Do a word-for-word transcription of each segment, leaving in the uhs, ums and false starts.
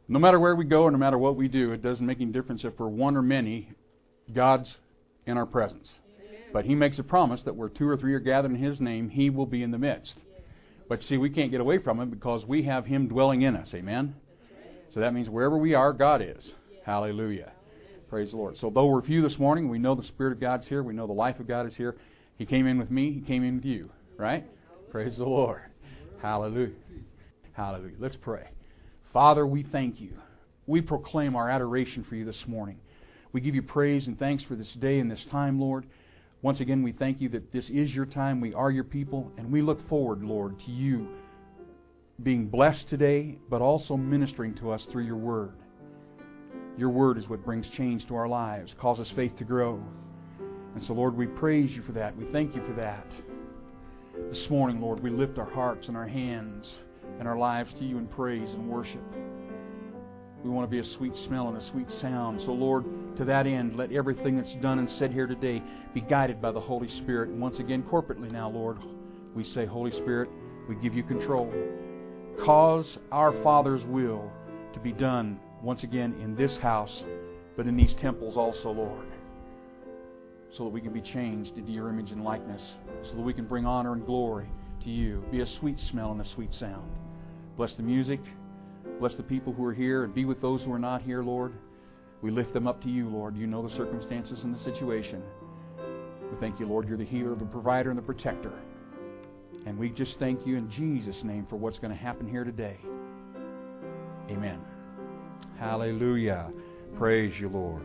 No matter where we go or no matter what we do, it doesn't make any difference if we're one or many, God's in our presence. Amen. But He makes a promise that where two or three are gathered in His name, He will be in the midst. Yes. But see, we can't get away from Him because we have Him dwelling in us. Amen? Right. So that means wherever we are, God is. Yes. Hallelujah. Amen. Praise the Lord. So though we're few this morning, we know the Spirit of God's here. We know the life of God is here. He came in with me. He came in with you. Right? Hallelujah. Praise the Lord. Hallelujah. Hallelujah. Let's pray. Father, we thank You. We proclaim our adoration for You this morning. We give You praise and thanks for this day and this time, Lord. Once again, we thank You that this is Your time. We are Your people. And we look forward, Lord, to You being blessed today, but also ministering to us through Your Word. Your Word is what brings change to our lives, causes faith to grow. And so, Lord, we praise You for that. We thank You for that. This morning, Lord, we lift our hearts and our hands and our lives to You in praise and worship. We want to be a sweet smell and a sweet sound. So, Lord, to that end, let everything that's done and said here today be guided by the Holy Spirit. And once again, corporately now, Lord, we say, Holy Spirit, we give You control. Cause our Father's will to be done once again in this house, but in these temples also, Lord, so that we can be changed into Your image and likeness, so that we can bring honor and glory to You. Be a sweet smell and a sweet sound. Bless the music. Bless the people who are here, and be with those who are not here, Lord. We lift them up to You, Lord. You know the circumstances and the situation. We thank You, Lord. You're the healer, the provider, and the protector. And we just thank You in Jesus' name for what's going to happen here today. Amen. Hallelujah. Praise You, Lord.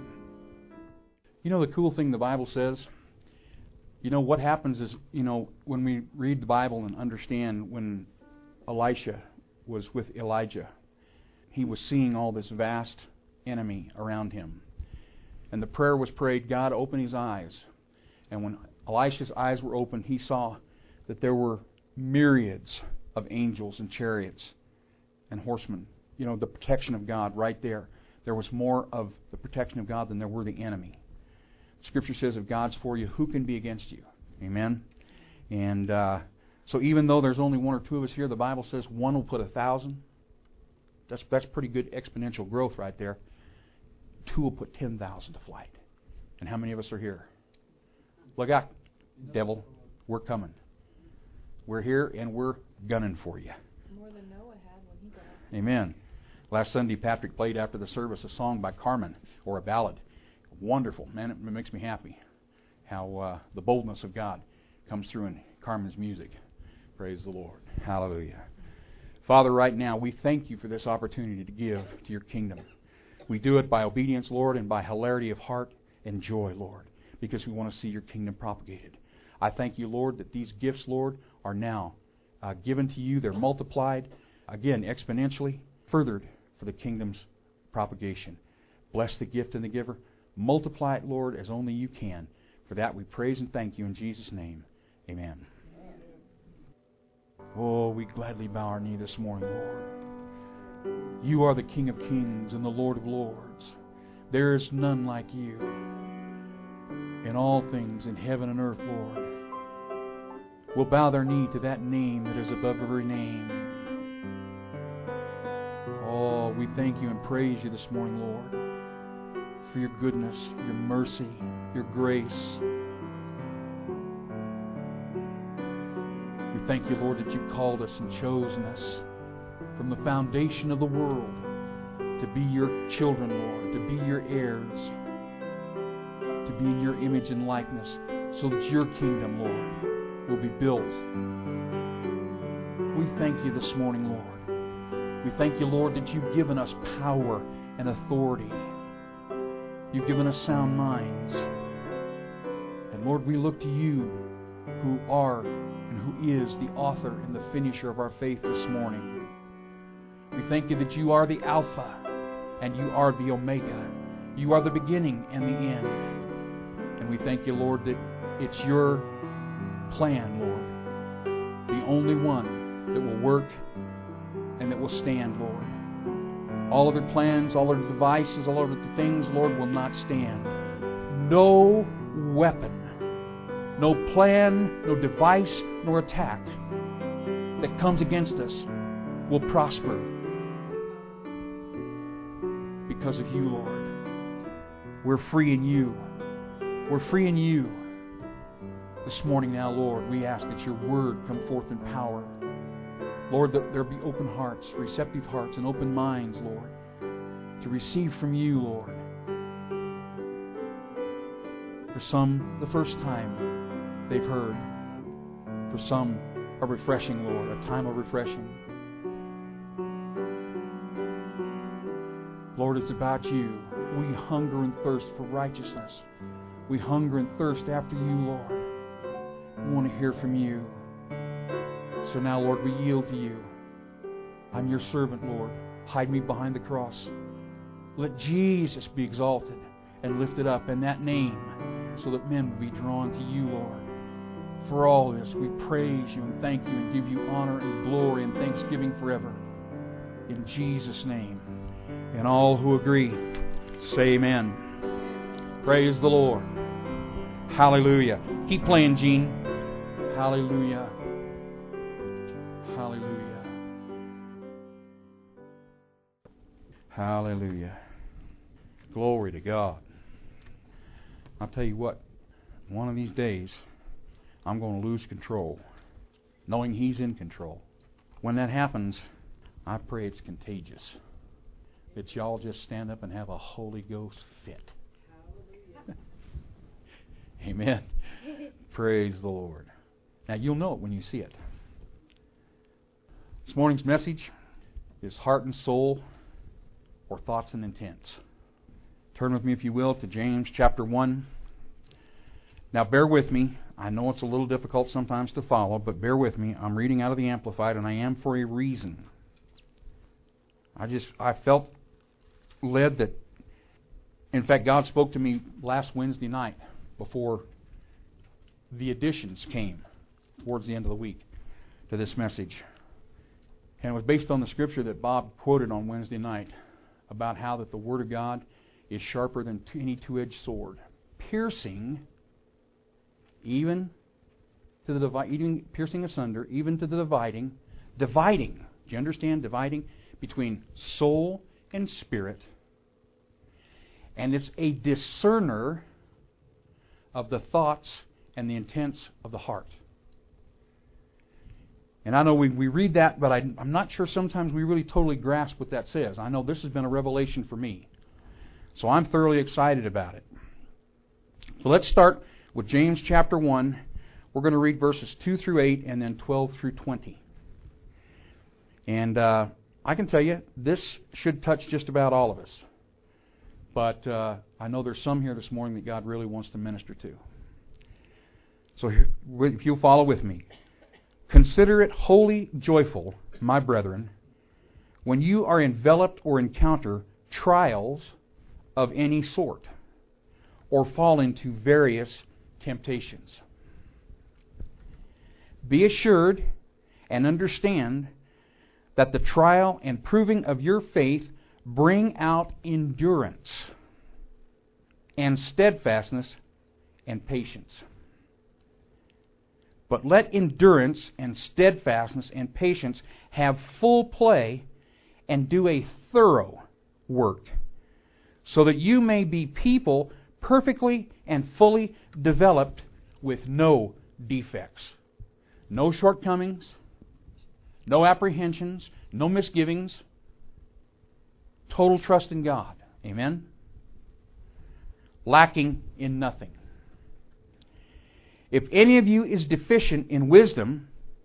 You know the cool thing the Bible says? You know what happens is, you know, when we read the Bible and understand when Elisha was with Elijah, he was seeing all this vast enemy around him. And the prayer was prayed, God, open his eyes. And when Elisha's eyes were opened, he saw that there were myriads of angels and chariots and horsemen. You know, the protection of God right there. There was more of the protection of God than there were the enemy. Scripture says, if God's for you, who can be against you? Amen? And uh, so even though there's only one or two of us here, the Bible says one will put a thousand. That's, that's pretty good exponential growth right there. Two will put ten thousand to flight. And how many of us are here? Look out, devil. We're coming. We're here and we're gunning for you. More than Noah had when he got out. Amen. Last Sunday, Patrick played after the service a song by Carmen, or a ballad. Wonderful. Man, it makes me happy how uh, the boldness of God comes through in Carmen's music. Praise the Lord. Hallelujah. Father, right now, we thank You for this opportunity to give to Your kingdom. We do it by obedience, Lord, and by hilarity of heart and joy, Lord, because we want to see Your kingdom propagated. I thank You, Lord, that these gifts, Lord, are now uh, given to You. They're multiplied, again, exponentially, furthered for the kingdom's propagation. Bless the gift and the giver. Multiply it, Lord, as only You can. For that we praise and thank You in Jesus' name. Amen. Oh, we gladly bow our knee this morning, Lord. You are the King of kings and the Lord of lords. There is none like You. In all things in heaven and earth, Lord, will bow their knee to that name that is above every name. Oh, we thank You and praise You this morning, Lord, for Your goodness, Your mercy, Your grace. We thank You, Lord, that You called us and chosen us from the foundation of the world to be Your children, Lord, to be Your heirs, to be in Your image and likeness, so that Your kingdom, Lord, will be built. We thank You this morning, Lord. We thank You, Lord, that You've given us power and authority. You've given us sound minds. And Lord, we look to You, who are and who is the author and the finisher of our faith this morning. We thank You that You are the Alpha and You are the Omega. You are the beginning and the end. And we thank You, Lord, that it's Your plan, Lord, the only one that will work and that will stand, Lord. All other plans, all other devices, all other things, Lord, will not stand. No weapon, no plan, no device, nor attack that comes against us will prosper. because of you, Lord. We're free in you. We're free in you. This morning now, Lord, we ask that your word come forth in power. Lord, that there be open hearts, receptive hearts, and open minds, Lord, to receive from you, Lord. For some, the first time they've heard. For some, a refreshing, Lord, a time of refreshing. Lord, it's about you. We hunger and thirst for righteousness. We hunger and thirst after you, Lord. We want to hear from you. So now, Lord, we yield to you. I'm your servant, Lord. Hide me behind the cross. Let Jesus be exalted and lifted up in that name so that men will be drawn to you, Lord. For all this, we praise you and thank you and give you honor and glory and thanksgiving forever. In Jesus' name. And all who agree, say amen. Praise the Lord. Hallelujah. Keep playing, Gene. Hallelujah. Hallelujah. Hallelujah. Glory to God. I'll tell you what, one of these days, I'm going to lose control, knowing He's in control. When that happens, I pray it's contagious. That y'all just stand up and have a Holy Ghost fit. Amen. Praise the Lord. Now you'll know it when you see it. This morning's message is heart and soul, or thoughts and intents. Turn with me, if you will, to James chapter one. Now bear with me. I know it's a little difficult sometimes to follow, but bear with me. I'm reading out of the Amplified, and I am for a reason. I just, I felt led that, in fact, God spoke to me last Wednesday night before the additions came towards the end of the week to this message. And it was based on the scripture that Bob quoted on Wednesday night about how that the Word of God is sharper than any two-edged sword, piercing even to the divi- even piercing asunder, even to the dividing, dividing. Do you understand? Dividing between soul and spirit, and it's a discerner of the thoughts and the intents of the heart. And I know we, we read that, but I, I'm not sure sometimes we really totally grasp what that says. I know this has been a revelation for me. So I'm thoroughly excited about it. So let's start with James chapter one. We're going to read verses two through eight and then twelve through twenty. And uh, I can tell you, this should touch just about all of us. But uh, I know there's some here this morning that God really wants to minister to. So here, if you'll follow with me. Consider it wholly joyful, my brethren, when you are enveloped or encounter trials of any sort, or fall into various temptations. Be assured and understand that the trial and proving of your faith bring out endurance and steadfastness and patience. But let endurance and steadfastness and patience have full play and do a thorough work, so that you may be people perfectly and fully developed with no defects, no shortcomings, no apprehensions, no misgivings, total trust in God. Amen? Lacking in nothing. If any of you is deficient in wisdom,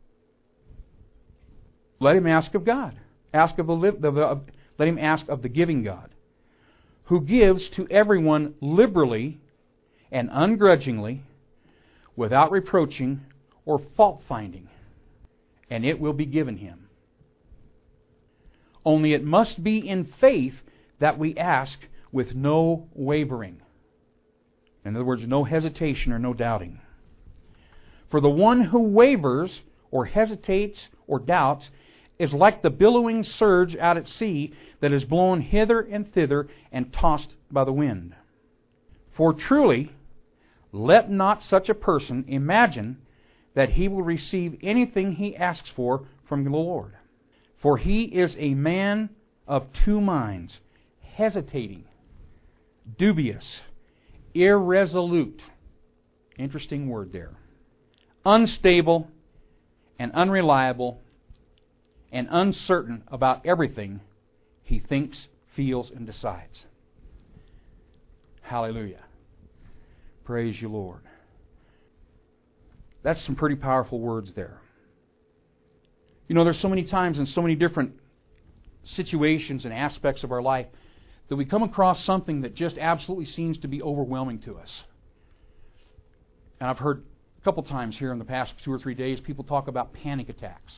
let him ask of God. Ask of the, the let him ask of the giving God, who gives to everyone liberally and ungrudgingly, without reproaching or fault finding, and it will be given him. Only it must be in faith that we ask, with no wavering. In other words, no hesitation or no doubting. For the one who wavers or hesitates or doubts is like the billowing surge out at sea that is blown hither and thither and tossed by the wind. For truly, let not such a person imagine that he will receive anything he asks for from the Lord. For he is a man of two minds, hesitating, dubious, irresolute. Interesting word there. Unstable and unreliable and uncertain about everything he thinks, feels, and decides. Hallelujah. Praise you, Lord. That's some pretty powerful words there. You know, there's so many times in so many different situations and aspects of our life that we come across something that just absolutely seems to be overwhelming to us. And I've heard a couple times here in the past two or three days people talk about panic attacks.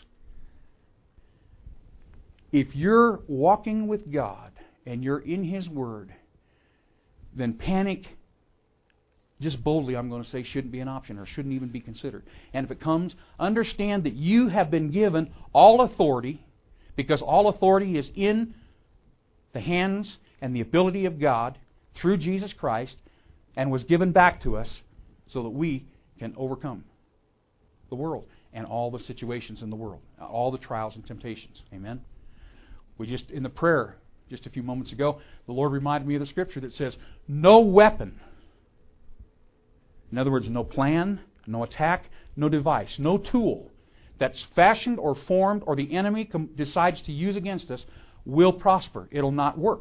If you're walking with God and you're in His Word, then panic, just boldly I'm going to say, shouldn't be an option or shouldn't even be considered. And if it comes, understand that you have been given all authority, because all authority is in the hands and the ability of God through Jesus Christ, and was given back to us so that we can overcome the world and all the situations in the world, all the trials and temptations. Amen? We just, in the prayer just a few moments ago, the Lord reminded me of the Scripture that says, no weapon, in other words, no plan, no attack, no device, no tool that's fashioned or formed or the enemy com- decides to use against us will prosper. It'll not work.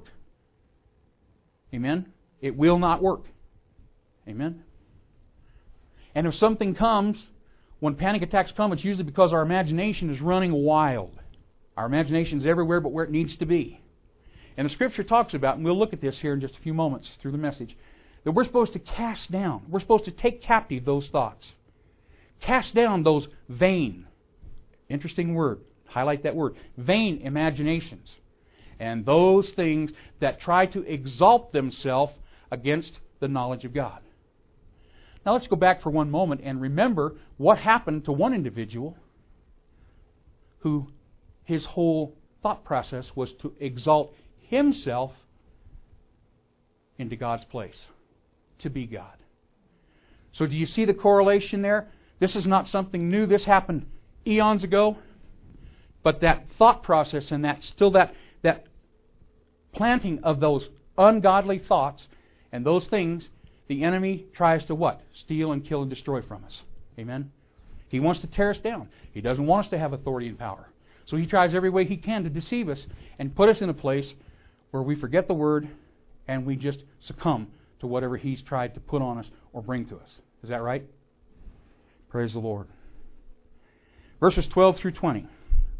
Amen? It will not work. Amen? And if something comes, when panic attacks come, it's usually because our imagination is running wild. Our imagination is everywhere but where it needs to be. And the Scripture talks about, and we'll look at this here in just a few moments through the message, that we're supposed to cast down, we're supposed to take captive those thoughts. Cast down those vain, interesting word, highlight that word, vain imaginations. And those things that try to exalt themselves against the knowledge of God. Now let's go back for one moment and remember what happened to one individual who his whole thought process was to exalt himself into God's place, to be God. So do you see the correlation there? This is not something new. This happened eons ago. But that thought process and that still that, that planting of those ungodly thoughts and those things, the enemy tries to what? Steal and kill and destroy from us. Amen? He wants to tear us down. He doesn't want us to have authority and power. So he tries every way he can to deceive us and put us in a place where we forget the Word and we just succumb to whatever he's tried to put on us or bring to us. Is that right? Praise the Lord. Verses twelve through twenty.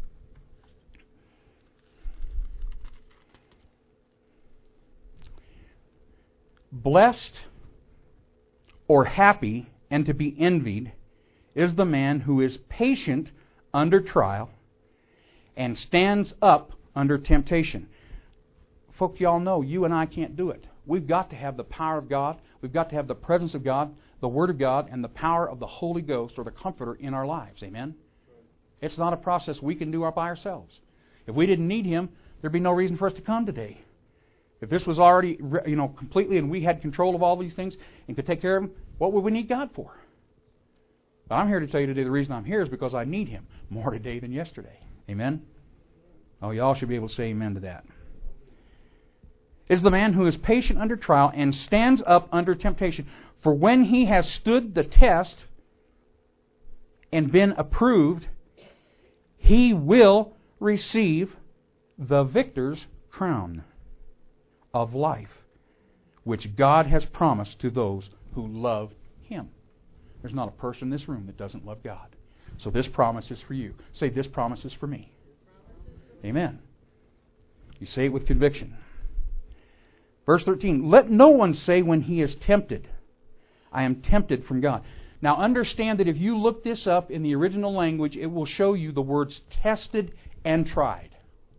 Blessed or happy and to be envied is the man who is patient under trial and stands up under temptation. Folks, y'all know you and I can't do it. We've got to have the power of God. We've got to have the presence of God, the Word of God, and the power of the Holy Ghost or the Comforter in our lives. Amen? It's not a process we can do by ourselves. If we didn't need Him, there'd be no reason for us to come today. If this was already, you know, completely and we had control of all these things and could take care of them, what would we need God for? But I'm here to tell you today the reason I'm here is because I need Him more today than yesterday. Amen? Oh, y'all should be able to say amen to that. Is the man who is patient under trial and stands up under temptation. For when he has stood the test and been approved, he will receive the victor's crown of life, which God has promised to those who love Him. There's not a person in this room that doesn't love God. So this promise is for you. Say, this promise is for me. Amen. You say it with conviction. Verse thirteen, let no one say when he is tempted, I am tempted from God. Now understand that if you look this up in the original language, it will show you the words tested and tried.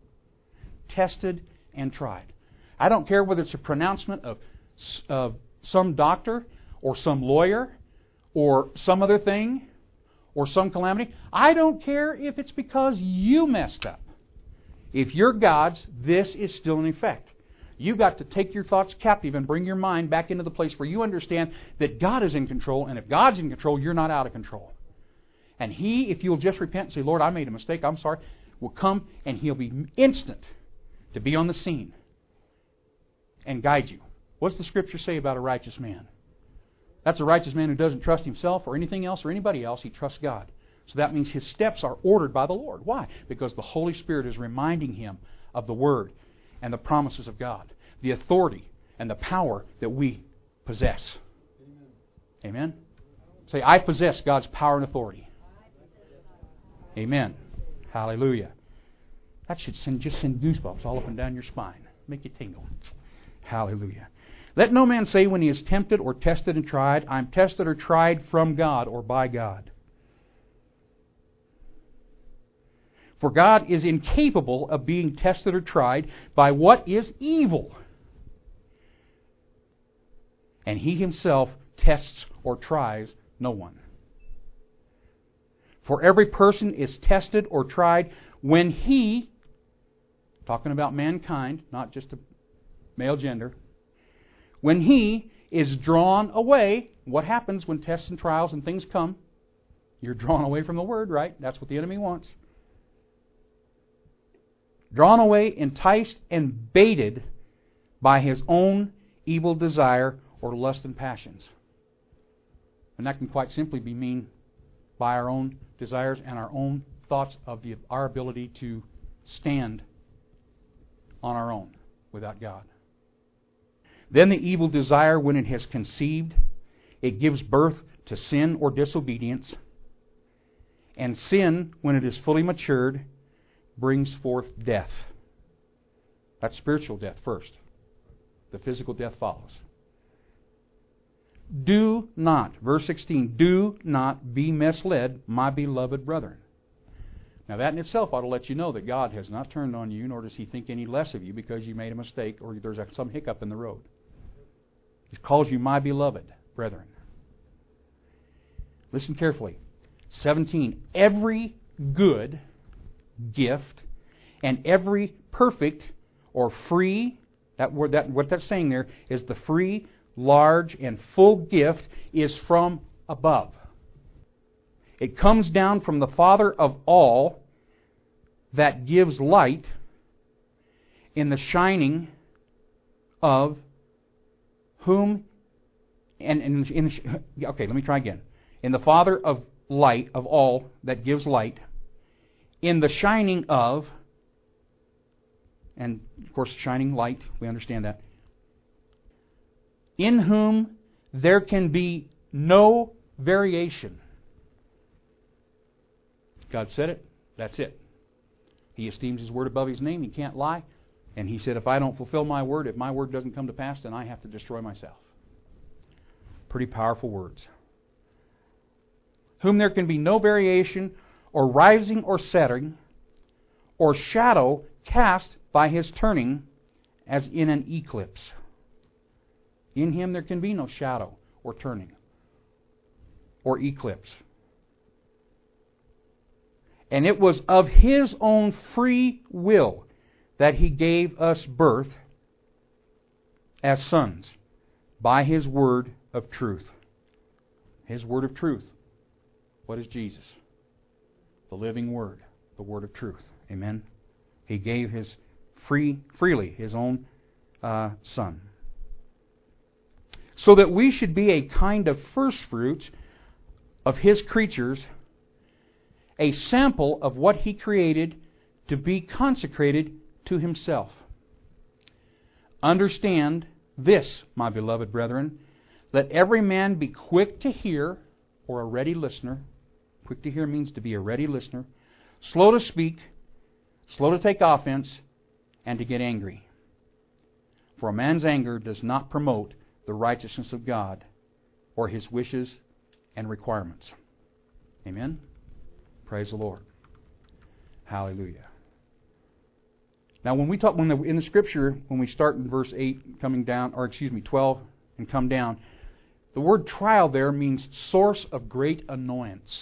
Tested and tried. I don't care whether it's a pronouncement of uh, some doctor or some lawyer or some other thing or some calamity. I don't care if it's because you messed up. If you're God's, this is still in effect. You've got to take your thoughts captive and bring your mind back into the place where you understand that God is in control, and if God's in control, you're not out of control. And He, if you'll just repent and say, Lord, I made a mistake, I'm sorry, will come and He'll be instant to be on the scene and guide you. What's the Scripture say about a righteous man? That's a righteous man who doesn't trust himself or anything else or anybody else. He trusts God. So that means his steps are ordered by the Lord. Why? Because the Holy Spirit is reminding him of the Word and the promises of God, the authority and the power that we possess. Amen? Say, I possess God's power and authority. Amen. Hallelujah. That should send, just send goosebumps all up and down your spine. Make you tingle. Hallelujah. Let no man say when he is tempted or tested and tried, I'm tested or tried from God or by God. For God is incapable of being tested or tried by what is evil. And He Himself tests or tries no one. For every person is tested or tried when he, talking about mankind, not just the male gender, when he is drawn away. What happens when tests and trials and things come? You're drawn away from the Word, right? That's what the enemy wants. Drawn away, enticed, and baited by his own evil desire or lust and passions. And that can quite simply be mean by our own desires and our own thoughts of the, our ability to stand on our own without God. Then the evil desire, when it has conceived, it gives birth to sin or disobedience. And sin, when it is fully matured, brings forth death. That's spiritual death first. The physical death follows. Do not, verse sixteen, do not be misled, my beloved brethren. Now that in itself ought to let you know that God has not turned on you, nor does He think any less of you because you made a mistake or there's some hiccup in the road. He calls you my beloved brethren. Listen carefully. seventeen. Every good gift and every perfect or free, that word, that what that's saying there is the free, large, and full gift is from above. It comes down from the Father of all, that gives light in the shining of whom, and, and in, okay, let me try again. In the Father of light, of all, that gives light, in the shining of, and of course shining light, we understand that, in whom there can be no variation. God said it, that's it. He esteems His word above His name, He can't lie. And He said, if I don't fulfill my word, if my word doesn't come to pass, then I have to destroy myself. Pretty powerful words. Whom there can be no variation, or rising or setting, or shadow cast by His turning, as in an eclipse. In Him there can be no shadow or turning or eclipse. And it was of His own free will that He gave us birth as sons by His word of truth. His word of truth. What is Jesus? The living Word, the Word of truth. Amen. He gave His free, freely His own uh, Son. So that we should be a kind of first fruits of His creatures, a sample of what He created to be consecrated to Himself. Understand this, my beloved brethren, let every man be quick to hear, or a ready listener. Quick to hear means to be a ready listener, slow to speak, slow to take offense, and to get angry. For a man's anger does not promote the righteousness of God or His wishes and requirements. Amen? Praise the Lord. Hallelujah. Now when we talk, when the, in the Scripture, when we start in verse eight, coming down, or excuse me, twelve, and come down, the word trial there means source of great annoyance.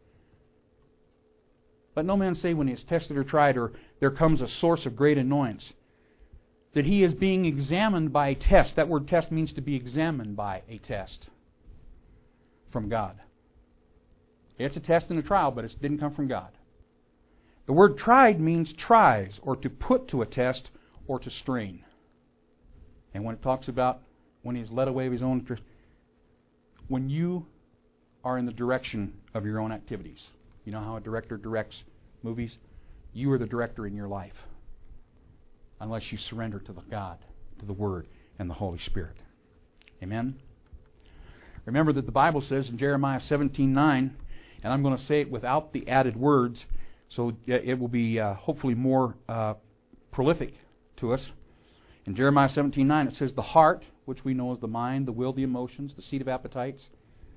Let no man say when he is tested or tried, or there comes a source of great annoyance, that he is being examined by a test. That word test means to be examined by a test from God. It's a test and a trial, but it didn't come from God. The word tried means tries, or to put to a test, or to strain. And when it talks about when he's led away of his own interest, when you are in the direction of your own activities, you know how a director directs movies? You are the director in your life, unless you surrender to the God, to the Word, and the Holy Spirit. Amen? Remember that the Bible says in Jeremiah seventeen nine, and I'm going to say it without the added words, so it will be uh, hopefully more uh, prolific to us. In Jeremiah seventeen nine it says, the heart, which we know as the mind, the will, the emotions, the seat of appetites,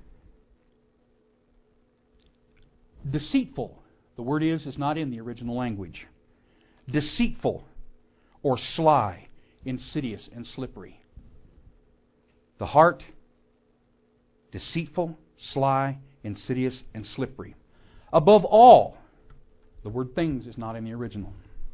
deceitful. The word is, is not in the original language. Deceitful or sly, insidious and slippery. The heart, deceitful, sly, insidious and slippery. Above all, the word things is not in the original.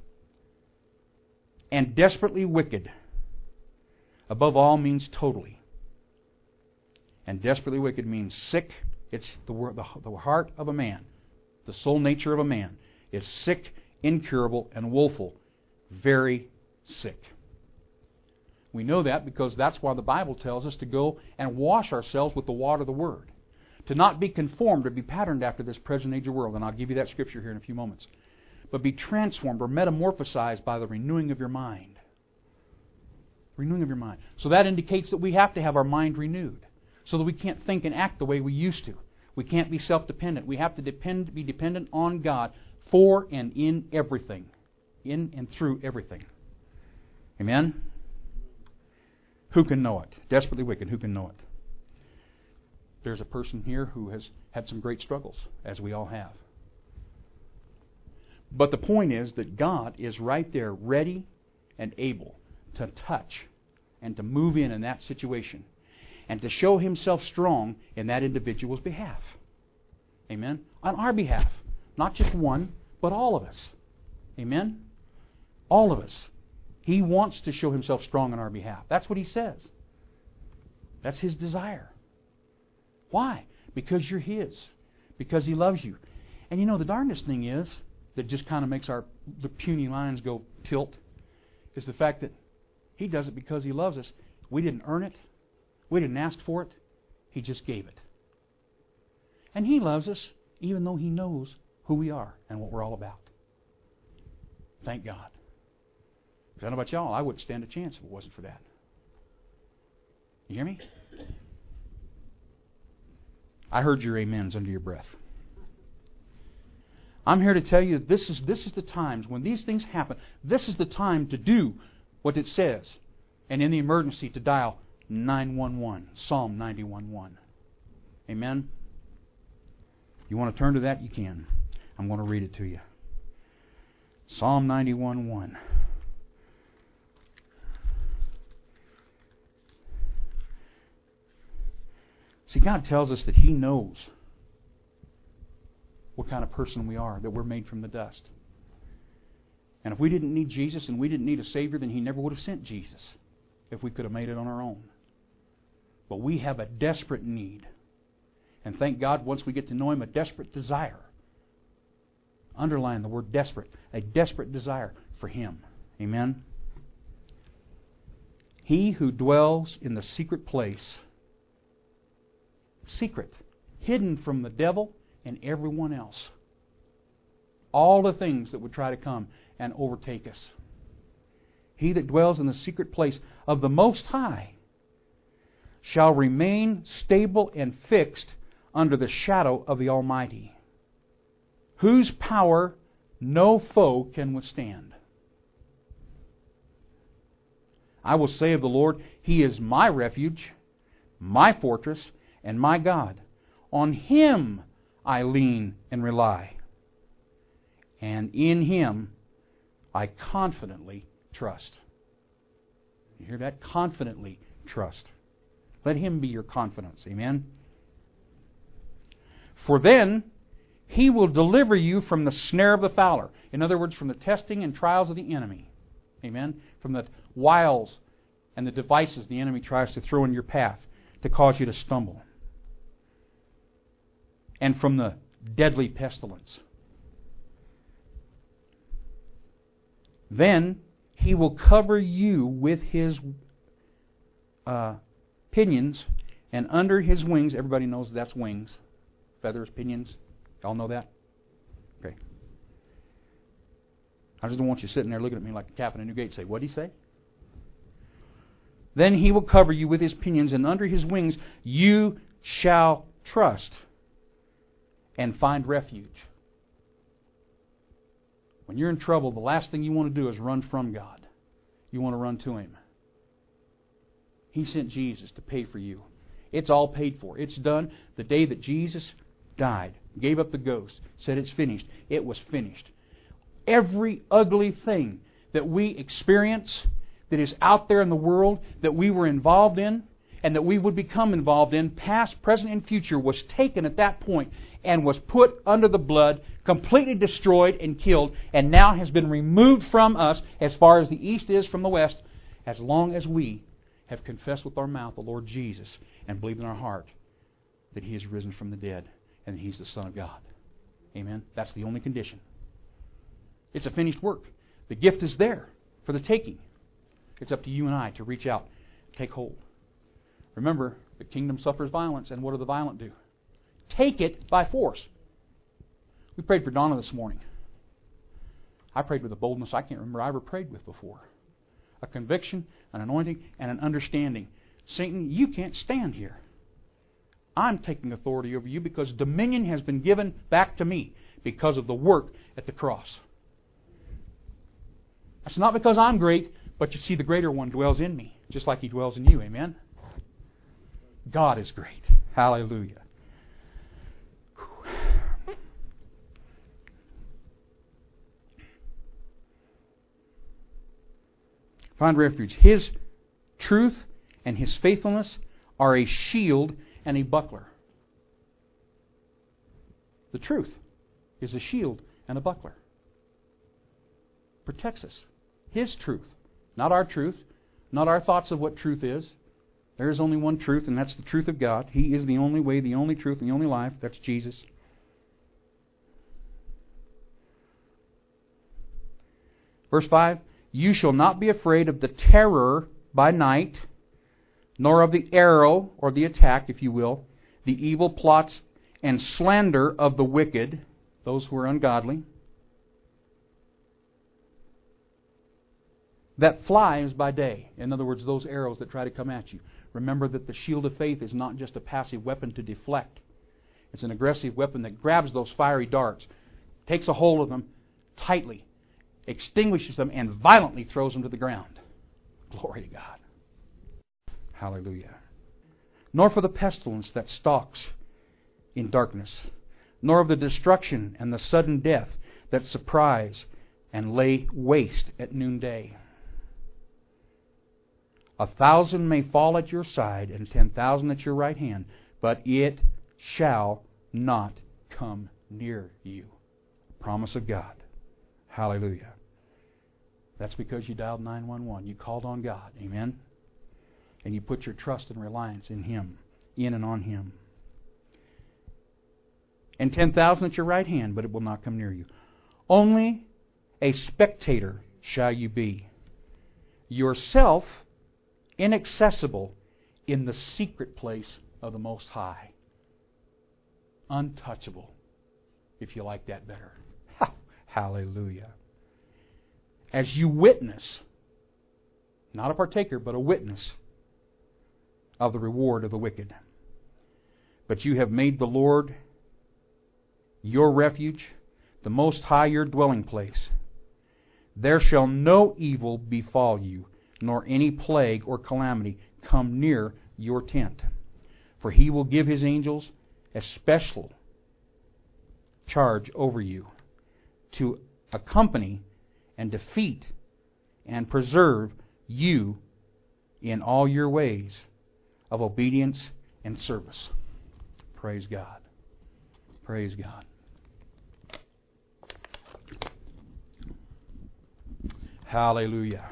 And desperately wicked. Above all means totally. And desperately wicked means sick. It's the, word, the, the heart of a man. The soul nature of a man is sick, incurable, and woeful. Very sick. We know that because that's why the Bible tells us to go and wash ourselves with the water of the Word. To not be conformed or be patterned after this present age of world. And I'll give you that scripture here in a few moments. But be transformed or metamorphosized by the renewing of your mind. Renewing of your mind. So that indicates that we have to have our mind renewed. So that we can't think and act the way we used to. We can't be self-dependent. We have to depend, be dependent on God for and in everything. In and through everything. Amen? Who can know it? Desperately wicked. Who can know it? There's a person here who has had some great struggles, as we all have. But the point is that God is right there, ready and able to touch and to move in in that situation and to show Himself strong in that individual's behalf. Amen? On our behalf. Not just one, but all of us. Amen? All of us. He wants to show Himself strong on our behalf. That's what He says. That's His desire. Why? Because you're His. Because He loves you. And you know, the darndest thing is, that just kind of makes our the puny lines go tilt, is the fact that He does it because He loves us. We didn't earn it. We didn't ask for it. He just gave it. And He loves us even though He knows who we are and what we're all about. Thank God. Because I don't know about y'all, I wouldn't stand a chance if it wasn't for that. You hear me? I heard your amens under your breath. I'm here to tell you that this is this is the times when these things happen. This is the time to do what it says. And in the emergency to dial nine one one. Psalm ninety-one one. Amen? You want to turn to that? You can. I'm going to read it to you. Psalm ninety-one one. See, God tells us that He knows what kind of person we are, that we're made from the dust. And if we didn't need Jesus and we didn't need a Savior, then He never would have sent Jesus if we could have made it on our own. But we have a desperate need. And thank God, once we get to know Him, a desperate desire. Underline the word desperate. A desperate desire for Him. Amen? He who dwells in the secret place, secret, hidden from the devil and everyone else. All the things that would try to come and overtake us. He that dwells in the secret place of the Most High shall remain stable and fixed under the shadow of the Almighty, whose power no foe can withstand. I will say of the Lord, He is my refuge, my fortress, and my God. On Him I lean and rely, and in Him I confidently trust. You hear that? Confidently trust. Let Him be your confidence. Amen? For then He will deliver you from the snare of the fowler. In other words, from the testing and trials of the enemy. Amen? From the wiles and the devices the enemy tries to throw in your path to cause you to stumble. And from the deadly pestilence. Then He will cover you with His uh, pinions, and under His wings, everybody knows that's wings, feathers, pinions. Y'all know that? Okay. I just don't want you sitting there looking at me like a calf in a new gate. Say, what did He say? Then He will cover you with His pinions, and under His wings you shall trust and find refuge. When you're in trouble, the last thing you want to do is run from God. You want to run to Him. He sent Jesus to pay for you. It's all paid for. It's done. The day that Jesus died, gave up the ghost, said it's finished, it was finished. Every ugly thing that we experience that is out there in the world that we were involved in and that we would become involved in, past, present, and future, was taken at that point and was put under the blood, completely destroyed and killed, and now has been removed from us as far as the east is from the west, as long as we have confessed with our mouth the Lord Jesus and believed in our heart that He is risen from the dead and that He's the Son of God. Amen? That's the only condition. It's a finished work. The gift is there for the taking. It's up to you and I to reach out, take hold. Remember, the kingdom suffers violence, and what do the violent do? Take it by force. We prayed for Donna this morning. I prayed with a boldness I can't remember I ever prayed with before. A conviction, an anointing, and an understanding. Satan, you can't stand here. I'm taking authority over you because dominion has been given back to me because of the work at the cross. That's not because I'm great, but you see, the greater one dwells in me, just like He dwells in you. Amen? God is great. Hallelujah. Find refuge. His truth and His faithfulness are a shield and a buckler. The truth is a shield and a buckler. Protects us. His truth. Not our truth. Not our thoughts of what truth is. There is only one truth, and that's the truth of God. He is the only way, the only truth, and the only life. That's Jesus. Verse five, you shall not be afraid of the terror by night, nor of the arrow, or the attack, if you will, the evil plots and slander of the wicked, those who are ungodly, that flies by day. In other words, those arrows that try to come at you. Remember that the shield of faith is not just a passive weapon to deflect. It's an aggressive weapon that grabs those fiery darts, takes a hold of them tightly, extinguishes them, and violently throws them to the ground. Glory to God. Hallelujah. Nor for the pestilence that stalks in darkness, nor of the destruction and the sudden death that surprise and lay waste at noonday. A thousand may fall at your side and ten thousand at your right hand, but it shall not come near you. Promise of God. Hallelujah. That's because you dialed nine one one. You called on God. Amen? And you put your trust and reliance in Him, in and on Him. And ten thousand at your right hand, but it will not come near you. Only a spectator shall you be. Yourself inaccessible in the secret place of the Most High. Untouchable, if you like that better. Hallelujah. As you witness, not a partaker, but a witness of the reward of the wicked. But you have made the Lord your refuge, the Most High your dwelling place. There shall no evil befall you, nor any plague or calamity come near your tent. For He will give His angels a special charge over you, to accompany and defeat and preserve you in all your ways of obedience and service. Praise God. Praise God. Hallelujah.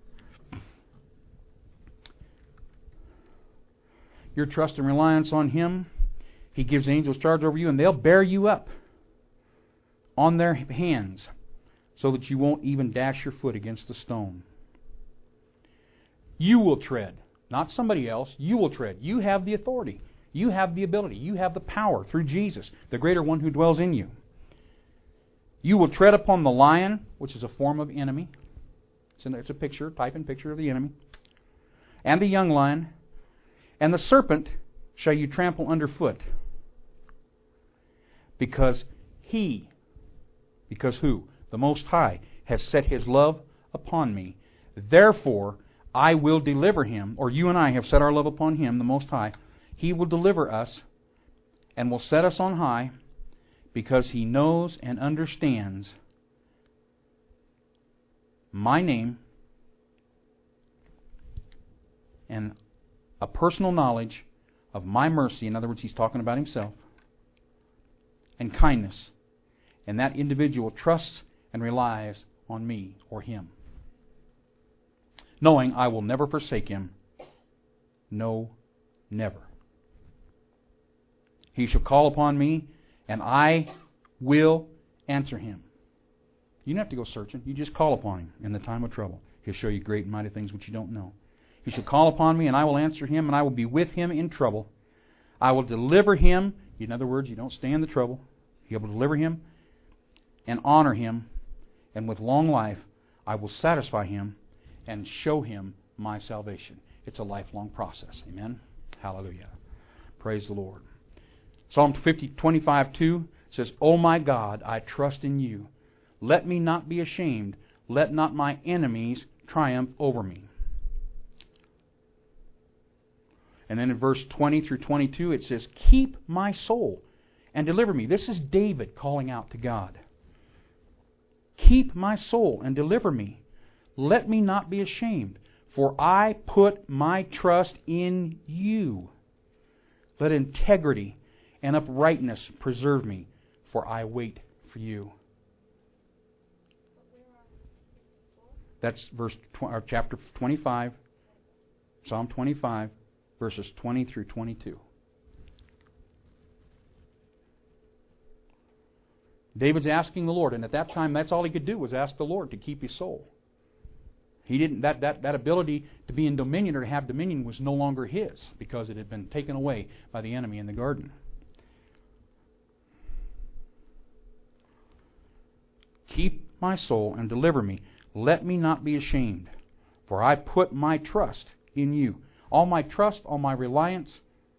Your trust and reliance on Him, He gives angels charge over you, and they'll bear you up on their hands so that you won't even dash your foot against a stone. You will tread not somebody else. You will tread. You have the authority. You have the ability. You have the power through Jesus, the greater one who dwells in you. You will tread upon the lion, which is a form of enemy. It's, an, it's a picture, type and picture of the enemy. And the young lion. And the serpent shall you trample underfoot. Because he, because who? The Most High has set his love upon me. Therefore, I will deliver him, or you and I have set our love upon him, the Most High. He will deliver us and will set us on high because he knows and understands my name and a personal knowledge of my mercy. In other words, he's talking about himself. And kindness. And that individual trusts and relies on me or him, knowing I will never forsake him. No, never. He shall call upon me, and I will answer him. You don't have to go searching. You just call upon him in the time of trouble. He'll show you great and mighty things which you don't know. He shall call upon me, and I will answer him, and I will be with him in trouble. I will deliver him. In other words, you don't stay in the trouble. He will deliver him and honor him, and with long life I will satisfy him and show him my salvation. It's a lifelong process. Amen? Hallelujah. Praise the Lord. Psalm fifty, twenty-five, two says, O my God, I trust in you. Let me not be ashamed. Let not my enemies triumph over me. And then in verse twenty through twenty-two it says, keep my soul and deliver me. This is David calling out to God. Keep my soul and deliver me. Let me not be ashamed, for I put my trust in you. Let integrity and uprightness preserve me, for I wait for you. That's verse or chapter twenty-five, Psalm twenty-five, verses twenty through twenty-two. David's asking the Lord, and at that time that's all he could do was ask the Lord to keep his soul. He didn't that, that, that ability to be in dominion or to have dominion was no longer his, because it had been taken away by the enemy in the garden. Keep my soul and deliver me. Let me not be ashamed, for I put my trust in you. All my trust, all my reliance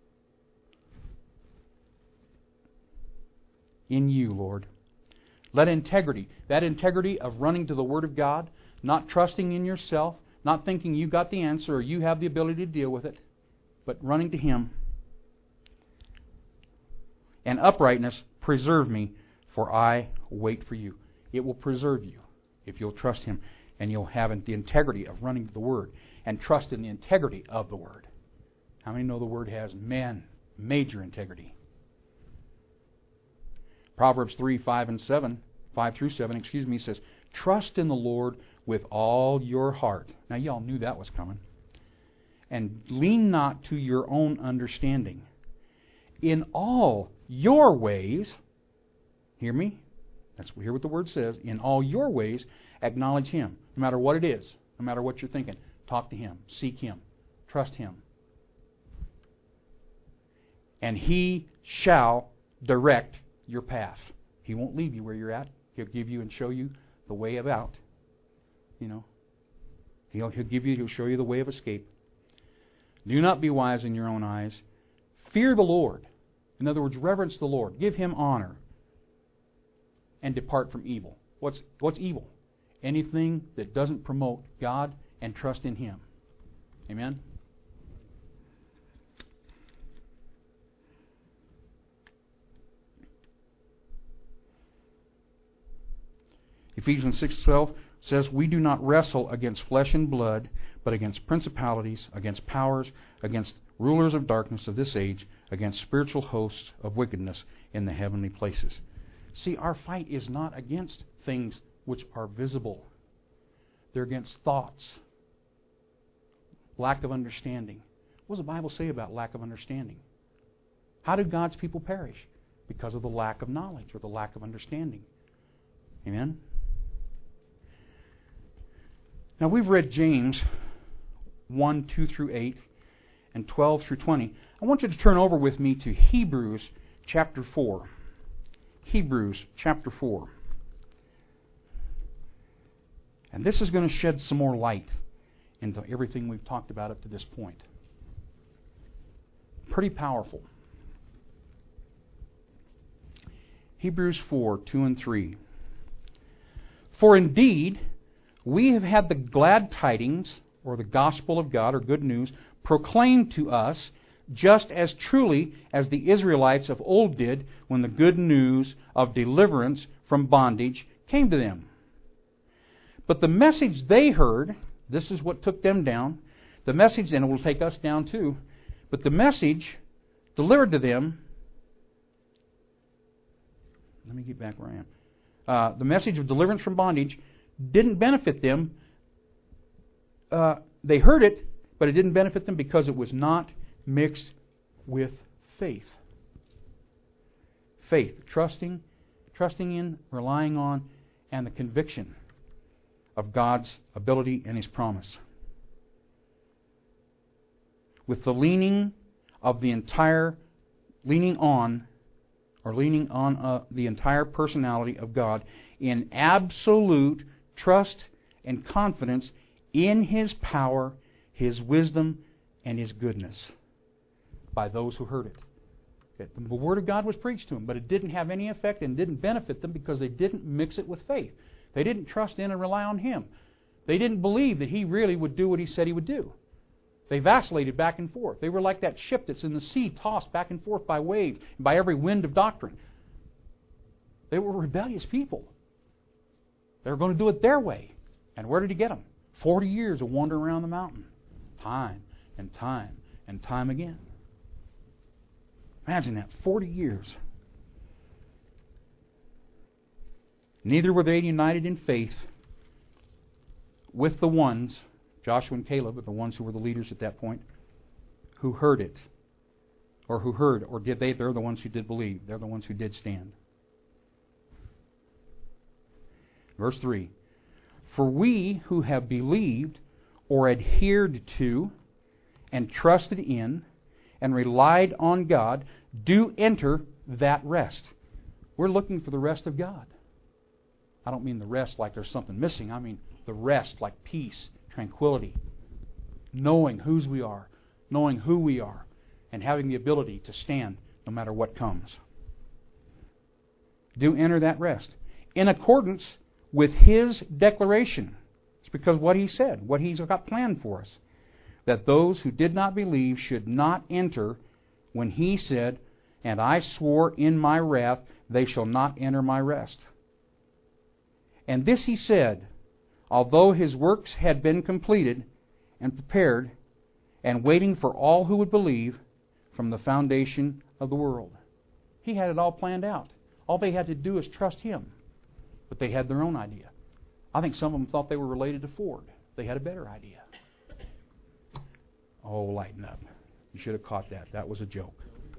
in you, Lord. Let integrity, that integrity of running to the Word of God, not trusting in yourself, not thinking you got the answer or you have the ability to deal with it, but running to Him. And uprightness, preserve me, for I wait for you. It will preserve you if you'll trust Him, and you'll have the integrity of running to the Word and trust in the integrity of the Word. How many know the Word has man, major integrity? Proverbs three, five and seven, five through seven, excuse me, says, trust in the Lord with all your heart. Now y'all knew that was coming. And lean not to your own understanding. In all your ways, hear me? That's hear what the word says. In all your ways, acknowledge Him. No matter what it is, no matter what you're thinking, talk to Him, seek Him, trust Him. And He shall direct your path. He won't leave you where you're at. He'll give you and show you the way about. You know, he'll, he'll give you, he'll show you the way of escape. Do not be wise in your own eyes. Fear the Lord. In other words, reverence the Lord. Give Him honor. And depart from evil. What's what's evil? Anything that doesn't promote God and trust in Him. Amen? Ephesians six twelve says, we do not wrestle against flesh and blood, but against principalities, against powers, against rulers of darkness of this age, against spiritual hosts of wickedness in the heavenly places. See, our fight is not against things which are visible. They're against thoughts. Lack of understanding. What does the Bible say about lack of understanding? How do God's people perish? Because of the lack of knowledge or the lack of understanding. Amen? Now we've read James one, two through eight. and twelve through twenty. I want you to turn over with me to Hebrews chapter four. Hebrews chapter four. And this is going to shed some more light into everything we've talked about up to this point. Pretty powerful. Hebrews four, two and three. For indeed, we have had the glad tidings, or the gospel of God, or good news, proclaimed to us, just as truly as the Israelites of old did when the good news of deliverance from bondage came to them. But the message they heard, this is what took them down, the message, and it will take us down too, but the message delivered to them, let me get back where I am, uh, the message of deliverance from bondage didn't benefit them. Uh, they heard it, but it didn't benefit them because it was not mixed with faith. Faith, trusting, trusting in, relying on, and the conviction of God's ability and His promise. With the leaning of the entire, leaning on, or leaning on uh, the entire personality of God in absolute trust and confidence in His power, His wisdom, and His goodness by those who heard it. Okay. The Word of God was preached to them, but it didn't have any effect and didn't benefit them because they didn't mix it with faith. They didn't trust in and rely on Him. They didn't believe that He really would do what He said He would do. They vacillated back and forth. They were like that ship that's in the sea, tossed back and forth by waves, and by every wind of doctrine. They were rebellious people. They were going to do it their way. And where did He get them? Forty years of wandering around the mountain. Time and time and time again. Imagine that, forty years. Neither were they united in faith with the ones, Joshua and Caleb, but the ones who were the leaders at that point, who heard it. Or who heard, or did they? They're the ones who did believe. They're the ones who did stand. Verse three. For we who have believed or adhered to and trusted in and relied on God do enter that rest. We're looking for the rest of God. I don't mean the rest like there's something missing. I mean the rest like peace, tranquility, knowing whose we are, knowing who we are, and having the ability to stand no matter what comes. Do enter that rest in accordance with His declaration. It's because what He said, what He's got planned for us, that those who did not believe should not enter when He said, and I swore in my wrath, they shall not enter my rest. And this He said, although His works had been completed and prepared, and waiting for all who would believe from the foundation of the world. He had it all planned out. All they had to do is trust Him. But they had their own idea. I think some of them thought they were related to Ford. They had a better idea. Oh, lighten up. You should have caught that. That was a joke.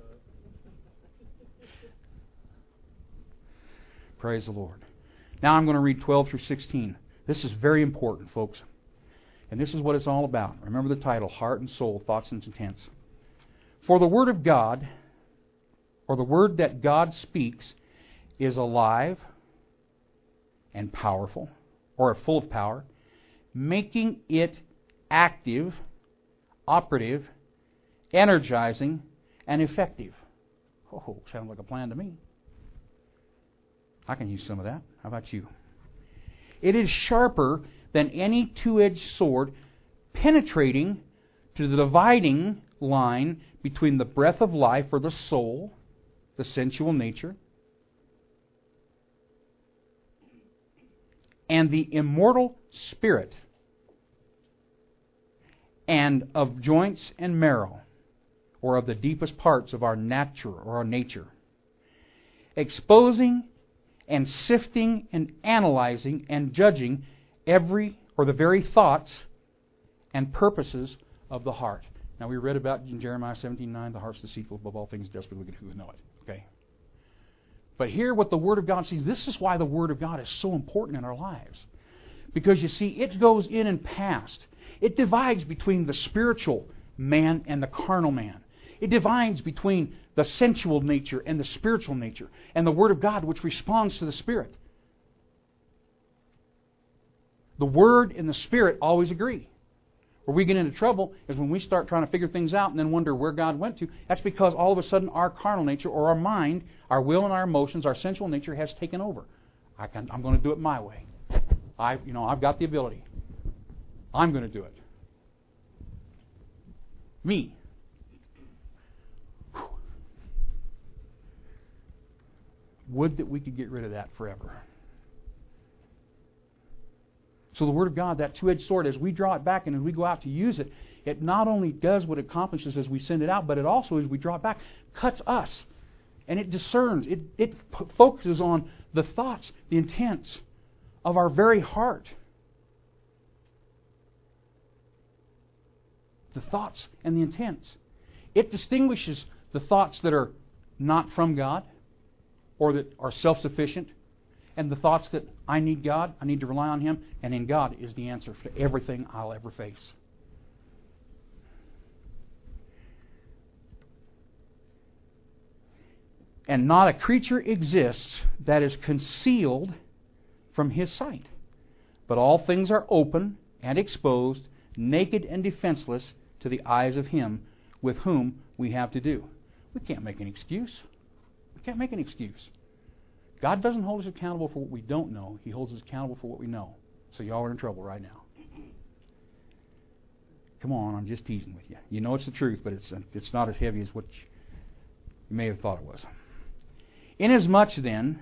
Praise the Lord. Now I'm going to read twelve through sixteen. This is very important, folks. And this is what it's all about. Remember the title, Heart and Soul, Thoughts and Intents. For the Word of God, or the Word that God speaks, is alive and powerful, or full of power, making it active, operative, energizing, and effective. Oh, sounds like a plan to me. I can use some of that. How about you? It is sharper than any two-edged sword, penetrating to the dividing line between the breath of life, or the soul, the sensual nature, and the immortal spirit, and of joints and marrow, or of the deepest parts of our nature or our nature, exposing and sifting and analyzing and judging every or the very thoughts and purposes of the heart. Now we read about in Jeremiah seventeen nine, the heart's deceitful above all things, desperately wicked, who would know it? Okay. But here what the Word of God sees, this is why the Word of God is so important in our lives. Because you see, it goes in and past. It divides between the spiritual man and the carnal man. It divides between the sensual nature and the spiritual nature, and the Word of God, which responds to the Spirit. The Word and the Spirit always agree. Where we get into trouble is when we start trying to figure things out and then wonder where God went to. That's because all of a sudden our carnal nature or our mind, our will and our emotions, our sensual nature has taken over. I can, I'm going to do it my way. I, you know, I've got the ability. I'm going to do it. Me. Whew. Would that we could get rid of that forever. So the Word of God, that two-edged sword, as we draw it back and as we go out to use it, it not only does what it accomplishes as we send it out, but it also, as we draw it back, cuts us. And it discerns. It, it p- focuses on the thoughts, the intents of our very heart. The thoughts and the intents. It distinguishes the thoughts that are not from God or that are self-sufficient, and the thoughts that I need God, I need to rely on Him, and in God is the answer for everything I'll ever face. And not a creature exists that is concealed from His sight, but all things are open and exposed, naked and defenseless to the eyes of Him with whom we have to do. We can't make an excuse. We can't make an excuse. God doesn't hold us accountable for what we don't know. He holds us accountable for what we know. So y'all are in trouble right now. Come on, I'm just teasing with you. You know it's the truth, but it's it's not as heavy as what you may have thought it was. Inasmuch then,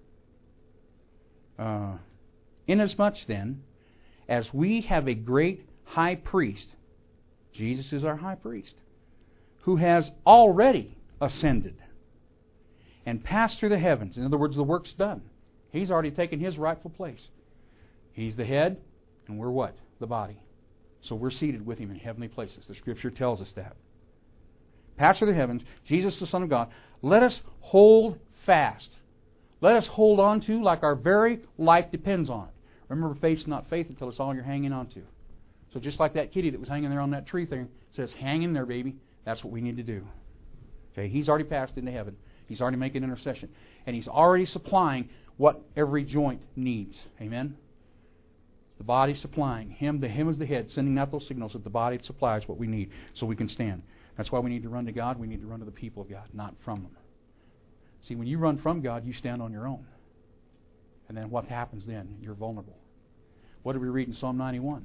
uh, inasmuch then, as we have a great high priest, Jesus is our high priest, who has already ascended and passed through the heavens. In other words, the work's done. He's already taken His rightful place. He's the head, and we're what? The body. So we're seated with Him in heavenly places. The Scripture tells us that. Passed through the heavens, Jesus the Son of God. Let us hold fast. Let us hold on to like our very life depends on it. Remember, faith's not faith until it's all you're hanging on to. So just like that kitty that was hanging there on that tree thing, says, hang in there, baby. That's what we need to do. Okay, He's already passed into heaven. He's already making intercession. And He's already supplying what every joint needs. Amen? The body's supplying. Him, the Him is the head, sending out those signals that the body supplies what we need so we can stand. That's why we need to run to God. We need to run to the people of God, not from them. See, when you run from God, you stand on your own. And then what happens then? You're vulnerable. What did we read in Psalm ninety-one?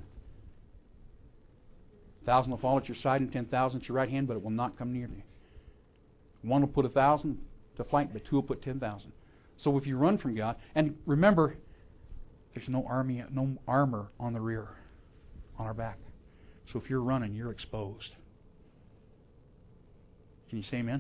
A thousand will fall at your side and ten thousand at your right hand, but it will not come near thee. One will put a thousand to flight, but two will put ten thousand. So if you run from God, and remember, there's no army, no armor on the rear, on our back. So if you're running, you're exposed. Can you say amen?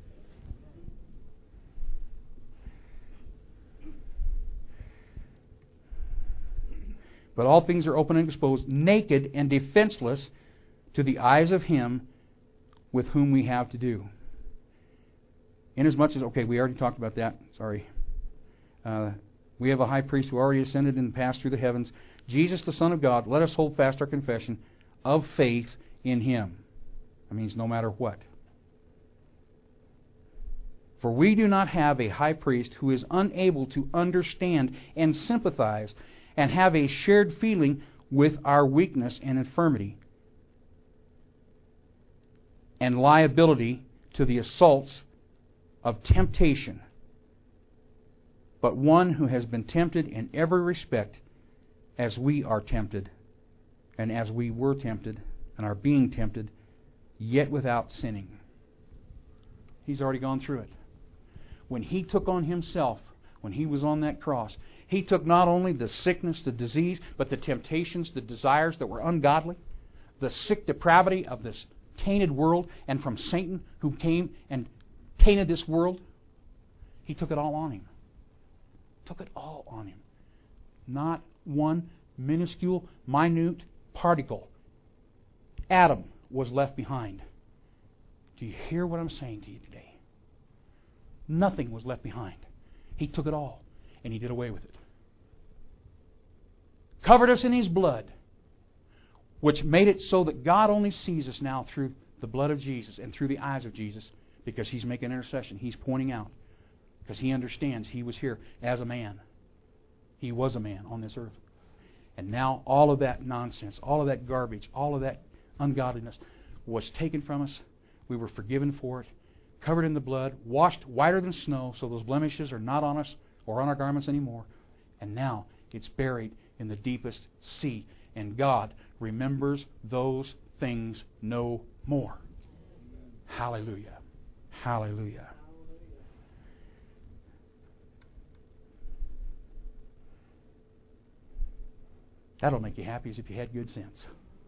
But all things are open and exposed, naked and defenseless to the eyes of Him with whom we have to do. Inasmuch as, okay, we already talked about that. Sorry. Uh, we have a high priest who already ascended and passed through the heavens. Jesus, the Son of God, let us hold fast our confession of faith in Him. That means no matter what. For we do not have a high priest who is unable to understand and sympathize and have a shared feeling with our weakness and infirmity and liability to the assaults of temptation, but one who has been tempted in every respect as we are tempted, and as we were tempted and are being tempted, yet without sinning. He's already gone through it. When He took on Himself, when He was on that cross, He took not only the sickness, the disease, but the temptations, the desires that were ungodly, the sick depravity of this tainted world, and from Satan who came and tainted this world. He took it all on Him. Took it all on Him. Not one minuscule, minute particle. Adam was left behind. Do you hear what I'm saying to you today? Nothing was left behind. He took it all, and He did away with it. Covered us in His blood. which made it so that God only sees us now through the blood of Jesus and through the eyes of Jesus, because He's making intercession. He's pointing out, because He understands He was here as a man. He was a man on this earth. And now all of that nonsense, all of that garbage, all of that ungodliness was taken from us. We were forgiven for it, covered in the blood, washed whiter than snow, so those blemishes are not on us or on our garments anymore. And now it's buried in the deepest sea. And God remembers those things no more. Hallelujah. Hallelujah. That'll make you happy as if you had good sense.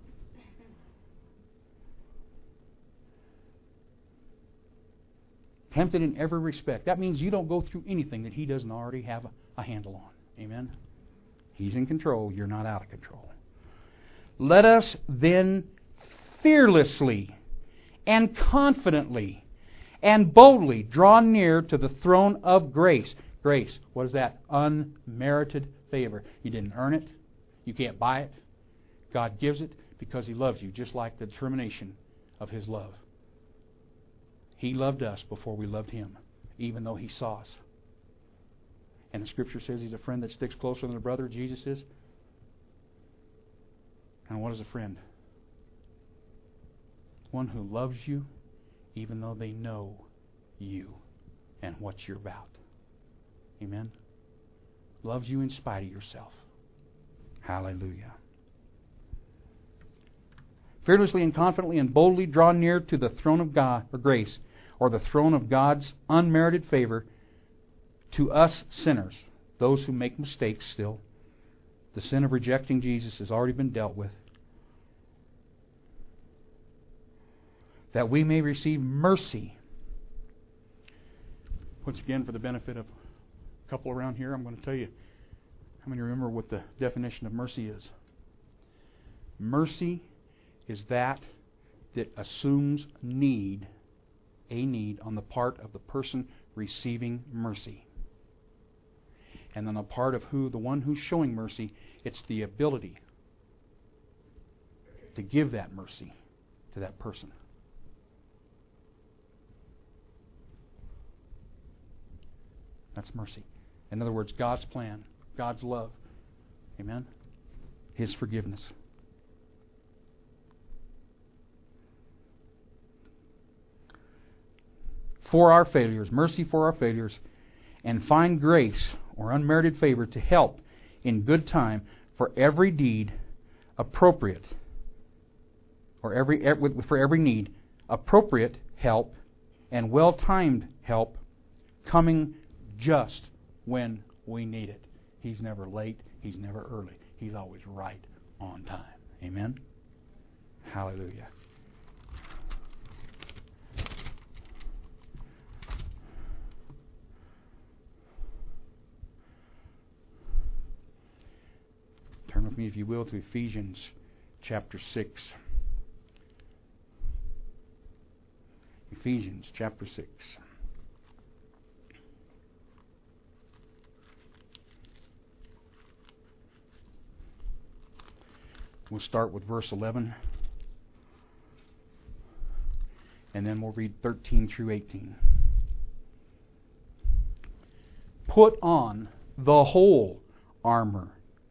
Tempted in every respect. That means you don't go through anything that He doesn't already have a, a handle on. Amen? He's in control. You're not out of control. Let us then fearlessly and confidently and boldly draw near to the throne of grace. Grace, what is that? Unmerited favor. You didn't earn it. You can't buy it. God gives it because He loves you, just like the determination of His love. He loved us before we loved Him, even though He saw us. And the Scripture says He's a friend that sticks closer than a brother, Jesus is. And what is a friend? One who loves you even though they know you and what you're about. Amen? Loves you in spite of yourself. Hallelujah. Fearlessly and confidently and boldly draw near to the throne of God, or grace, or the throne of God's unmerited favor to us sinners, those who make mistakes still. The sin of rejecting Jesus has already been dealt with. That we may receive mercy. Once again, for the benefit of a couple around here, I'm going to tell you, how many remember what the definition of mercy is? Mercy is that that assumes need, a need on the part of the person receiving mercy. And on the part of who, the one who's showing mercy, it's the ability to give that mercy to that person. That's mercy. In other words, God's plan, God's love. Amen? His forgiveness. For our failures, mercy for our failures, and find grace or unmerited favor to help in good time for every deed appropriate, or every for every need, appropriate help and well-timed help coming just when we need it. He's never late. He's never early. He's always right on time. Amen? Hallelujah. Turn with me, if you will, to Ephesians chapter six. Ephesians chapter six. We'll start with verse eleven, and then we'll read thirteen through eighteen. Put on the whole armor,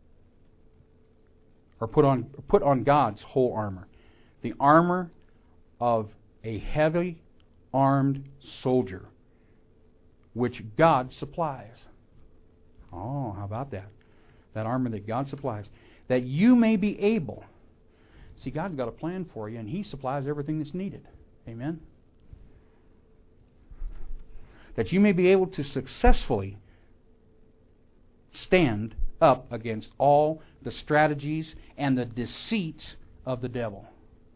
or put on put on God's whole armor, the armor of a heavy armed soldier, which God supplies. Oh, how about that? That armor that God supplies. That you may be able. See, God's got a plan for you, and He supplies everything that's needed. Amen? That you may be able to successfully stand up against all the strategies and the deceits of the devil.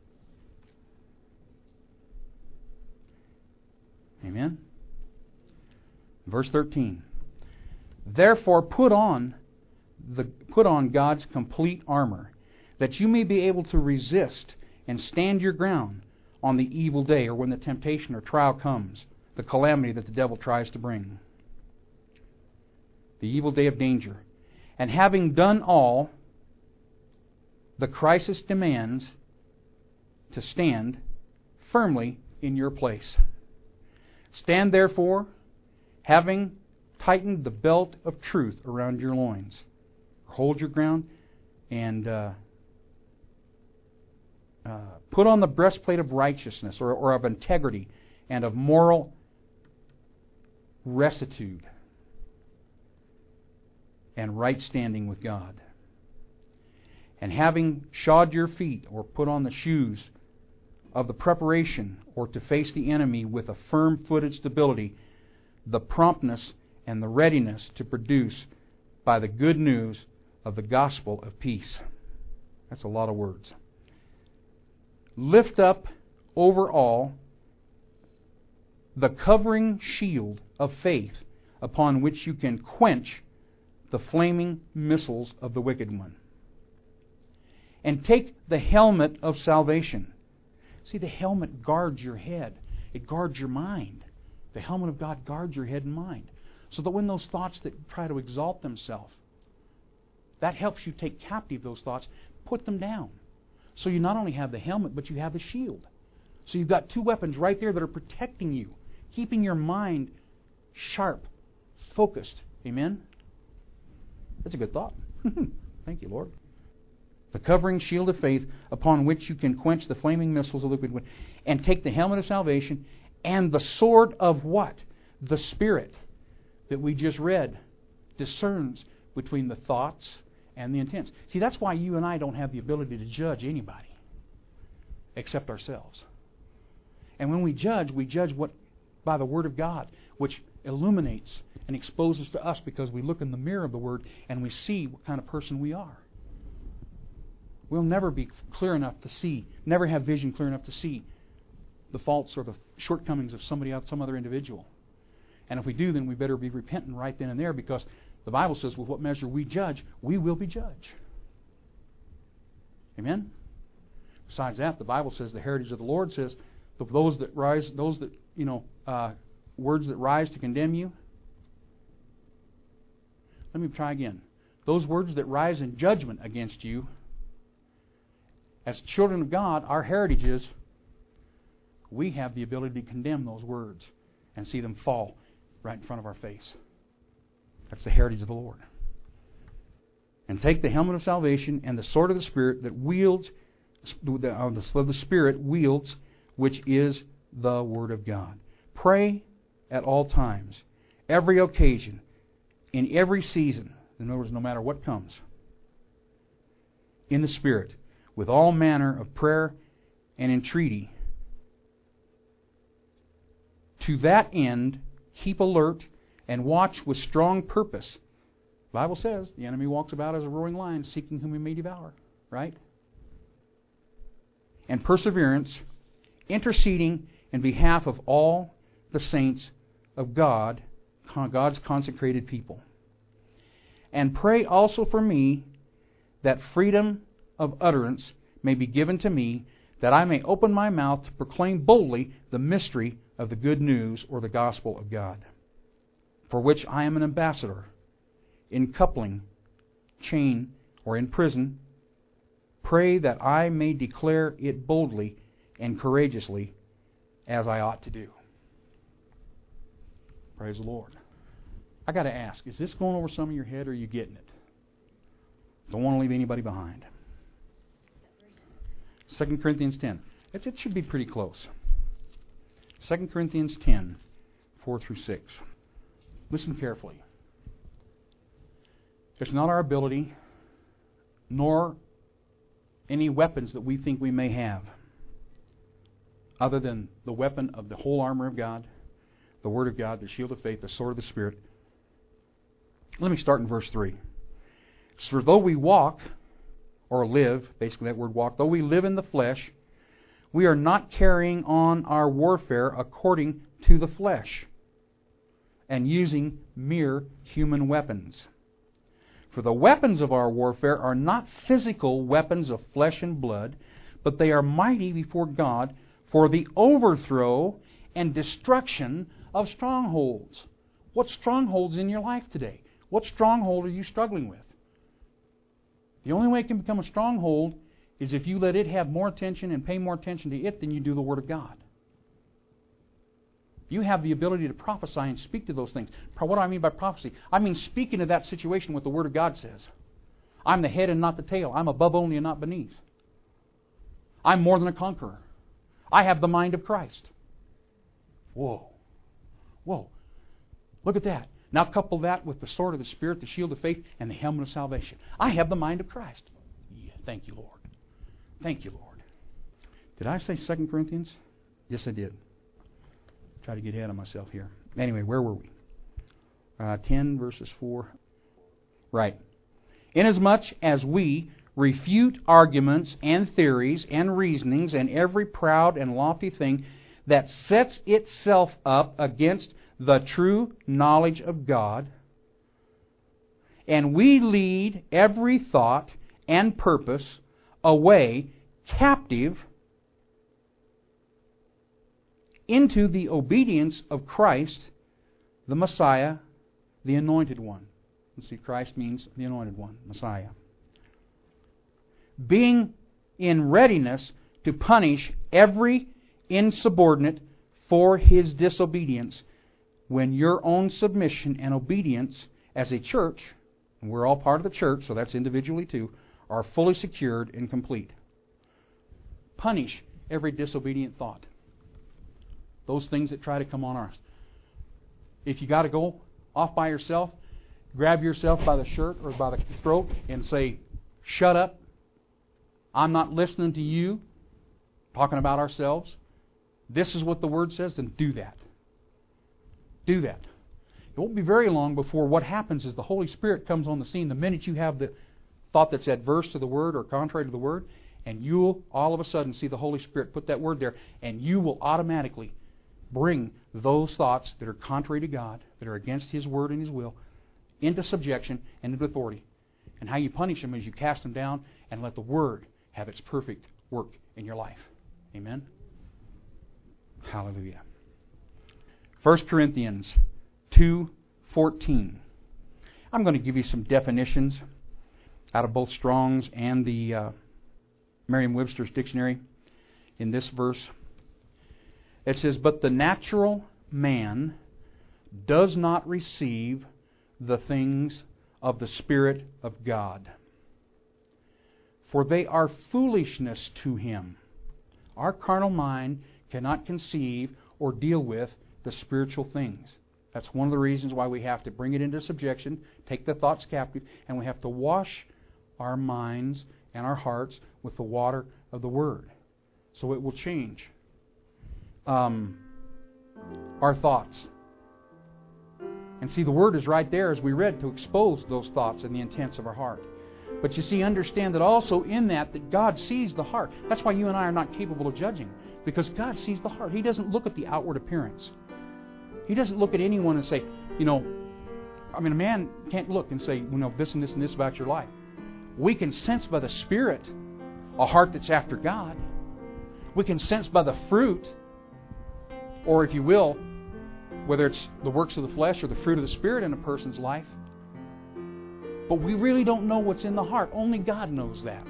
Amen? Verse thirteen. Therefore put on The, put on God's complete armor, that you may be able to resist and stand your ground on the evil day, or when the temptation or trial comes, the calamity that the devil tries to bring. The evil day of danger. And having done all, the crisis demands to stand firmly in your place. Stand therefore, having tightened the belt of truth around your loins. Hold your ground and uh, uh, put on the breastplate of righteousness or, or of integrity and of moral rectitude and right standing with God. And having shod your feet or put on the shoes of the preparation or to face the enemy with a firm-footed stability, the promptness and the readiness to produce by the good news of the gospel of peace. That's a lot of words. Lift up over all the covering shield of faith upon which you can quench the flaming missiles of the wicked one. And take the helmet of salvation. See, the helmet guards your head. It guards your mind. The helmet of God guards your head and mind. So that when those thoughts that try to exalt themselves, that helps you take captive those thoughts, put them down. So you not only have the helmet, but you have the shield. So you've got two weapons right there that are protecting you, keeping your mind sharp, focused. Amen? That's a good thought. Thank you, Lord. The covering shield of faith upon which you can quench the flaming missiles of the wicked one, and take the helmet of salvation and the sword of what? The Spirit that we just read discerns between the thoughts and the intents. See, that's why you and I don't have the ability to judge anybody except ourselves. And when we judge, we judge what by the Word of God, which illuminates and exposes to us because we look in the mirror of the Word and we see what kind of person we are. We'll never be clear enough to see, never have vision clear enough to see the faults or the shortcomings of somebody else, some other individual. And if we do, then we better be repentant right then and there, because the Bible says with what measure we judge, we will be judged. Amen? Besides that, the Bible says the heritage of the Lord says those that rise, those that, you know, uh, words that rise to condemn you. Let me try again. Those words that rise in judgment against you, as children of God, our heritage is we have the ability to condemn those words and see them fall right in front of our face. That's the heritage of the Lord. And take the helmet of salvation and the sword of the Spirit that wields, uh, the, the Spirit wields, which is the Word of God. Pray at all times, every occasion, in every season. In other words, no matter what comes, in the Spirit, with all manner of prayer and entreaty. To that end, keep alert and watch with strong purpose. The Bible says the enemy walks about as a roaring lion, seeking whom he may devour. Right? And perseverance, interceding in behalf of all the saints of God, God's consecrated people. And pray also for me that freedom of utterance may be given to me, that I may open my mouth to proclaim boldly the mystery of the good news or the gospel of God, for which I am an ambassador, in coupling, chain, or in prison. Pray that I may declare it boldly and courageously as I ought to do. Praise the Lord. I got to ask, is this going over some of your head, or are you getting it? Don't want to leave anybody behind. Second Corinthians ten. It's, it should be pretty close. Second Corinthians ten, four through six. Listen carefully. It's not our ability, nor any weapons that we think we may have, other than the weapon of the whole armor of God, the Word of God, the shield of faith, the sword of the Spirit. Let me start in verse three. For though we walk, or live, basically that word walk, though we live in the flesh, we are not carrying on our warfare according to the flesh, and using mere human weapons. For the weapons of our warfare are not physical weapons of flesh and blood, but they are mighty before God for the overthrow and destruction of strongholds. What strongholds in your life today? What stronghold are you struggling with? The only way it can become a stronghold is if you let it have more attention and pay more attention to it than you do the Word of God. You have the ability to prophesy and speak to those things. What do I mean by prophecy? I mean speak into that situation what the Word of God says. I'm the head and not the tail. I'm above only and not beneath. I'm more than a conqueror. I have the mind of Christ. Whoa. Whoa. Look at that. Now couple that with the sword of the Spirit, the shield of faith, and the helmet of salvation. I have the mind of Christ. Yeah, thank you, Lord. Thank you, Lord. Did I say Second Corinthians? Yes, I did. Try to get ahead of myself here. Anyway, where were we? Uh, ten verses four. Right. Inasmuch as we refute arguments and theories and reasonings and every proud and lofty thing that sets itself up against the true knowledge of God, and we lead every thought and purpose away captive into the obedience of Christ, the Messiah, the Anointed One. You see, Christ means the Anointed One, Messiah. Being in readiness to punish every insubordinate for his disobedience, when your own submission and obedience as a church, and we're all part of the church, so that's individually too, are fully secured and complete. Punish every disobedient thought. Those things that try to come on us. If you got to go off by yourself, grab yourself by the shirt or by the throat and say, shut up. I'm not listening to you talking about ourselves. This is what the Word says, then do that. Do that. It won't be very long before what happens is the Holy Spirit comes on the scene the minute you have the thought that's adverse to the Word or contrary to the Word, and you'll all of a sudden see the Holy Spirit put that word there, and you will automatically bring those thoughts that are contrary to God, that are against His Word and His will, into subjection and into authority. And how you punish them is you cast them down and let the Word have its perfect work in your life. Amen? Hallelujah. First Corinthians two fourteen. I'm going to give you some definitions out of both Strong's and the uh, Merriam-Webster's dictionary in this verse. It says, "But the natural man does not receive the things of the Spirit of God, for they are foolishness to him." Our carnal mind cannot conceive or deal with the spiritual things. That's one of the reasons why we have to bring it into subjection, take the thoughts captive, and we have to wash our minds and our hearts with the water of the Word, so it will change um, our thoughts. And see, the Word is right there, as we read, to expose those thoughts and the intents of our heart. But you see, understand that also in that, that God sees the heart. That's why you and I are not capable of judging, because God sees the heart. He doesn't look at the outward appearance. He doesn't look at anyone and say, you know, I mean, a man can't look and say, you know, this and this and this about your life. We can sense by the Spirit a heart that's after God. We can sense by the fruit, or if you will, whether it's the works of the flesh or the fruit of the Spirit in a person's life. But we really don't know what's in the heart. Only God knows that.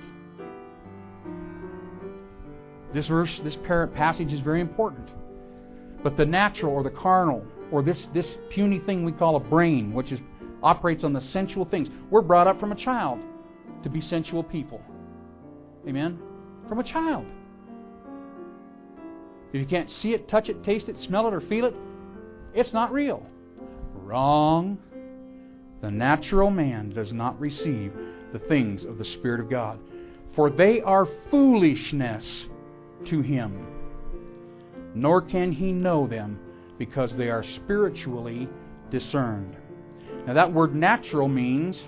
This verse, this passage is very important. But the natural or the carnal, or this, this puny thing we call a brain, which is operates on the sensual things. We're brought up from a child to be sensual people. Amen? From a child. If you can't see it, touch it, taste it, smell it, or feel it, it's not real. Wrong. The natural man does not receive the things of the Spirit of God, for they are foolishness to him, nor can he know them, because they are spiritually discerned. Now that word natural means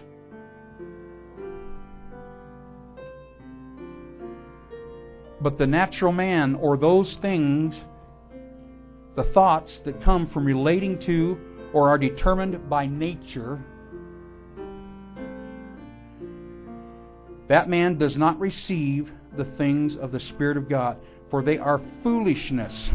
but the natural man, or those things, the thoughts that come from relating to or are determined by nature, that man does not receive the things of the Spirit of God, for they are foolishness.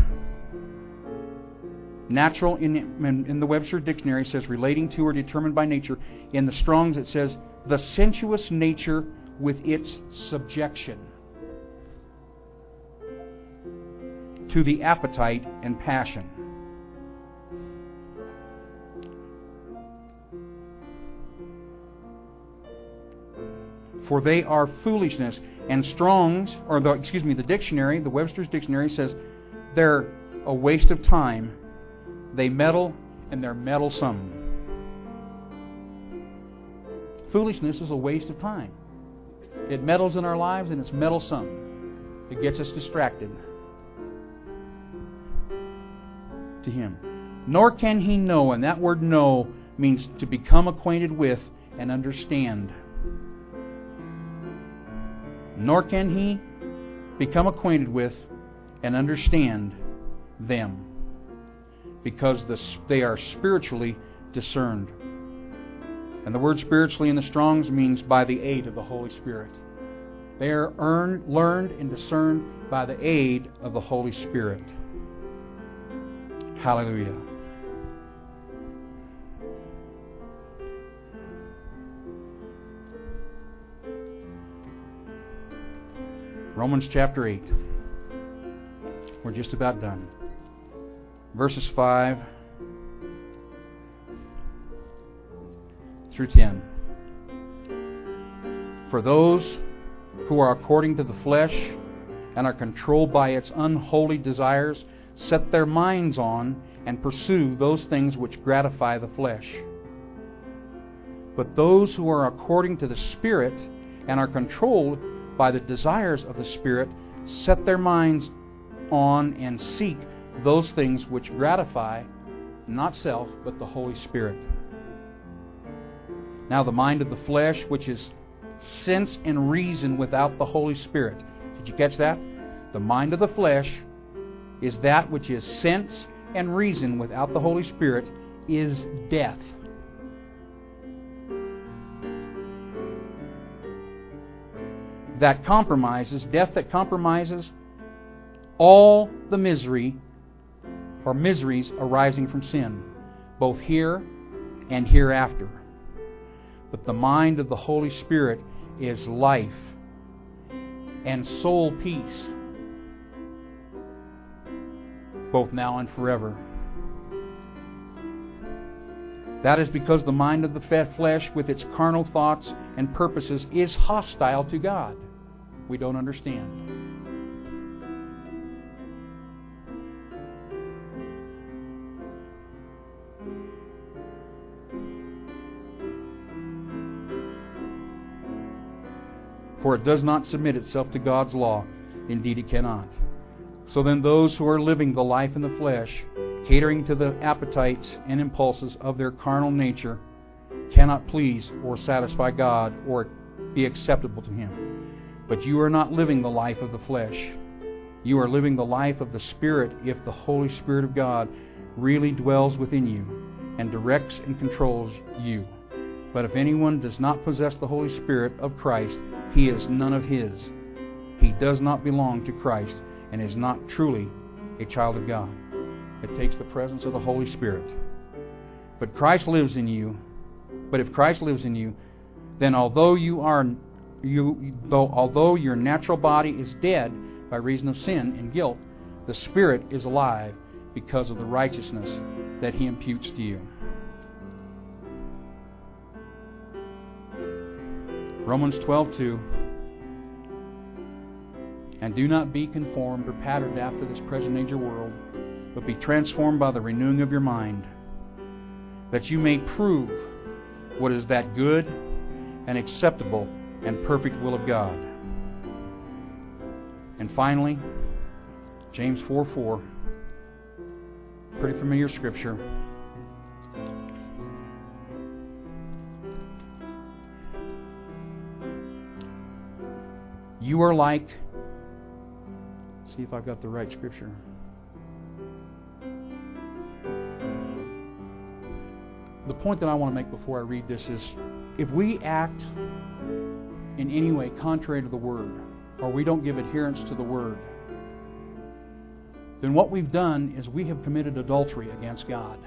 Natural in, in, in the Webster Dictionary says relating to or determined by nature. In the Strong's it says the sensuous nature with its subjection. to the appetite and passion. For they are foolishness. And Strong's, or the, excuse me, the dictionary, the Webster's dictionary says they're a waste of time. They meddle and they're meddlesome. Foolishness is a waste of time. It meddles in our lives and it's meddlesome. It gets us distracted to Him. Nor can he know, and that word know means to become acquainted with and understand. Nor can he become acquainted with and understand them, because the, they are spiritually discerned. And the word spiritually in the Strong's means by the aid of the Holy Spirit. They are earned, learned and discerned by the aid of the Holy Spirit. Hallelujah. Romans chapter eight. We're just about done. Verses five through ten. For those who are according to the flesh and are controlled by its unholy desires set their minds on and pursue those things which gratify the flesh. But those who are according to the Spirit and are controlled by the desires of the Spirit set their minds on and seek those things which gratify not self but the Holy Spirit. Now the mind of the flesh, which is sense and reason without the Holy Spirit. Did you catch that? The mind of the flesh is that which is sense and reason without the Holy Spirit, is death. That compromises, death that compromises all the misery or miseries arising from sin, both here and hereafter. But the mind of the Holy Spirit is life and soul peace, both now and forever. That is because the mind of the flesh with its carnal thoughts and purposes is hostile to God. We don't understand. For it does not submit itself to God's law. Indeed, it cannot. So then those who are living the life in the flesh, catering to the appetites and impulses of their carnal nature, cannot please or satisfy God or be acceptable to Him. But you are not living the life of the flesh. You are living the life of the Spirit if the Holy Spirit of God really dwells within you and directs and controls you. But if anyone does not possess the Holy Spirit of Christ, he is none of His. He does not belong to Christ and is not truly a child of God. It takes the presence of the Holy Spirit. But Christ lives in you. But if Christ lives in you, then although you are you though although your natural body is dead by reason of sin and guilt, the Spirit is alive because of the righteousness that He imputes to you. Romans twelve two. And do not be conformed or patterned after this present age world, but be transformed by the renewing of your mind, that you may prove what is that good and acceptable and perfect will of God. And finally, James four four. Pretty familiar scripture. You are like... Let's see if I've got the right scripture. The point that I want to make before I read this is, if we act in any way contrary to the Word, or we don't give adherence to the Word, then what we've done is we have committed adultery against God.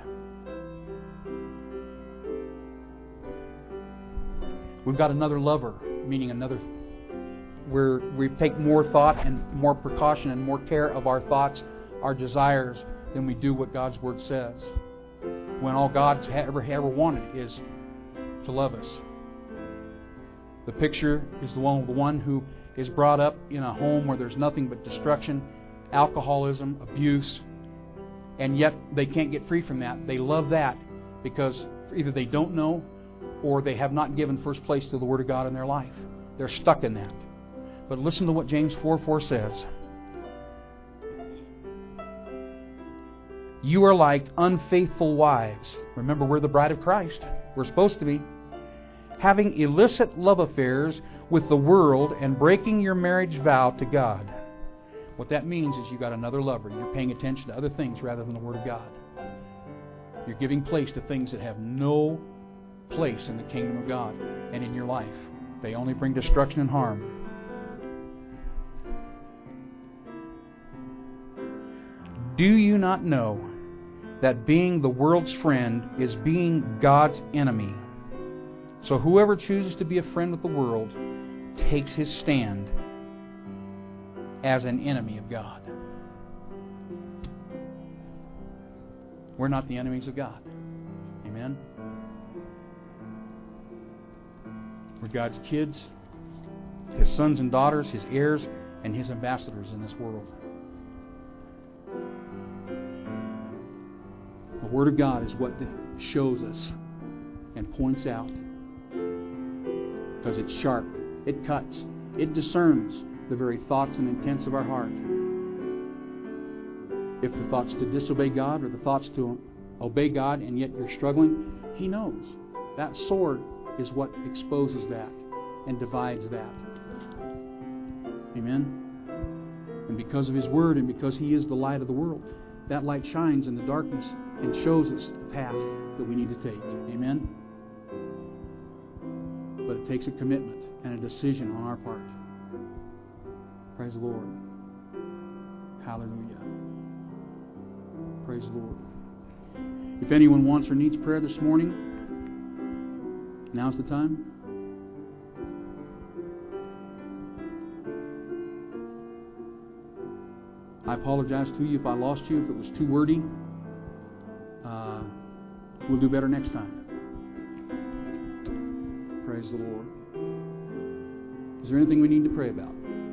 We've got another lover, meaning another, where we take more thought and more precaution and more care of our thoughts our desires than we do what God's Word says. When all God's ever, ever wanted is to love us. The picture is the one, the one who is brought up in a home where there's nothing but destruction, alcoholism, abuse, and yet they can't get free from that. They love that because either they don't know or they have not given first place to the Word of God in their life. They're stuck in that. But listen to what James four four says. You are like unfaithful wives. Remember, we're the bride of Christ. We're supposed to be. Having illicit love affairs with the world and breaking your marriage vow to God. What that means is you've got another lover. You're paying attention to other things rather than the Word of God. You're giving place to things that have no place in the kingdom of God and in your life. They only bring destruction and harm. Do you not know that being the world's friend is being God's enemy? So whoever chooses to be a friend with the world takes his stand as an enemy of God. We're not the enemies of God. Amen? We're God's kids, His sons and daughters, His heirs, and His ambassadors in this world. The Word of God is what shows us and points out. Because it's sharp, it cuts, it discerns the very thoughts and intents of our heart. If the thoughts to disobey God or the thoughts to obey God and yet you're struggling, He knows. That sword is what exposes that and divides that. Amen? And because of His Word and because He is the light of the world, that light shines in the darkness and shows us the path that we need to take. Amen? But it takes a commitment and a decision on our part. Praise the Lord. Hallelujah. Praise the Lord. If anyone wants or needs prayer this morning, now's the time. I apologize to you if I lost you, if it was too wordy. Uh, we'll do better next time. Praise the Lord. Is there anything we need to pray about?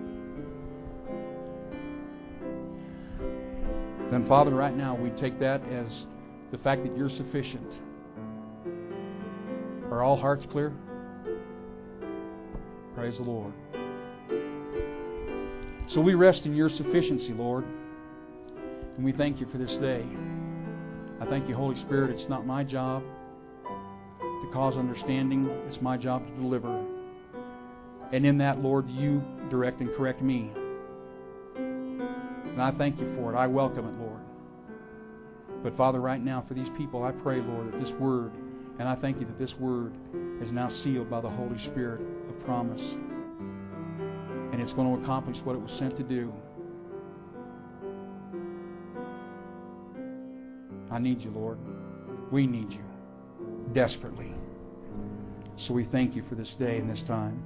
Then, Father, right now we take that as the fact that You're sufficient. Are all hearts clear? Praise the Lord. So we rest in Your sufficiency, Lord. And we thank You for this day. I thank You, Holy Spirit, it's not my job to cause understanding. It's my job to deliver. And in that, Lord, You direct and correct me. And I thank You for it. I welcome it, Lord. But Father, right now, for these people, I pray, Lord, that this Word, and I thank You that this Word is now sealed by the Holy Spirit of promise. And it's going to accomplish what it was sent to do. I need You, Lord. We need You desperately. So we thank You for this day and this time.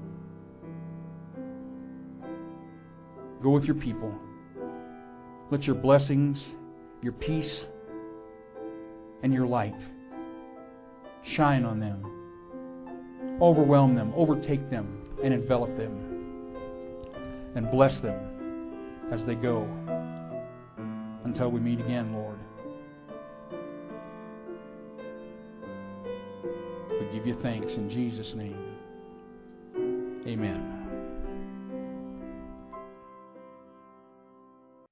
Go with Your people. Let Your blessings, Your peace, and Your light shine on them. Overwhelm them, overtake them, and envelop them. And bless them as they go until we meet again, Lord. We give You thanks in Jesus' name. Amen.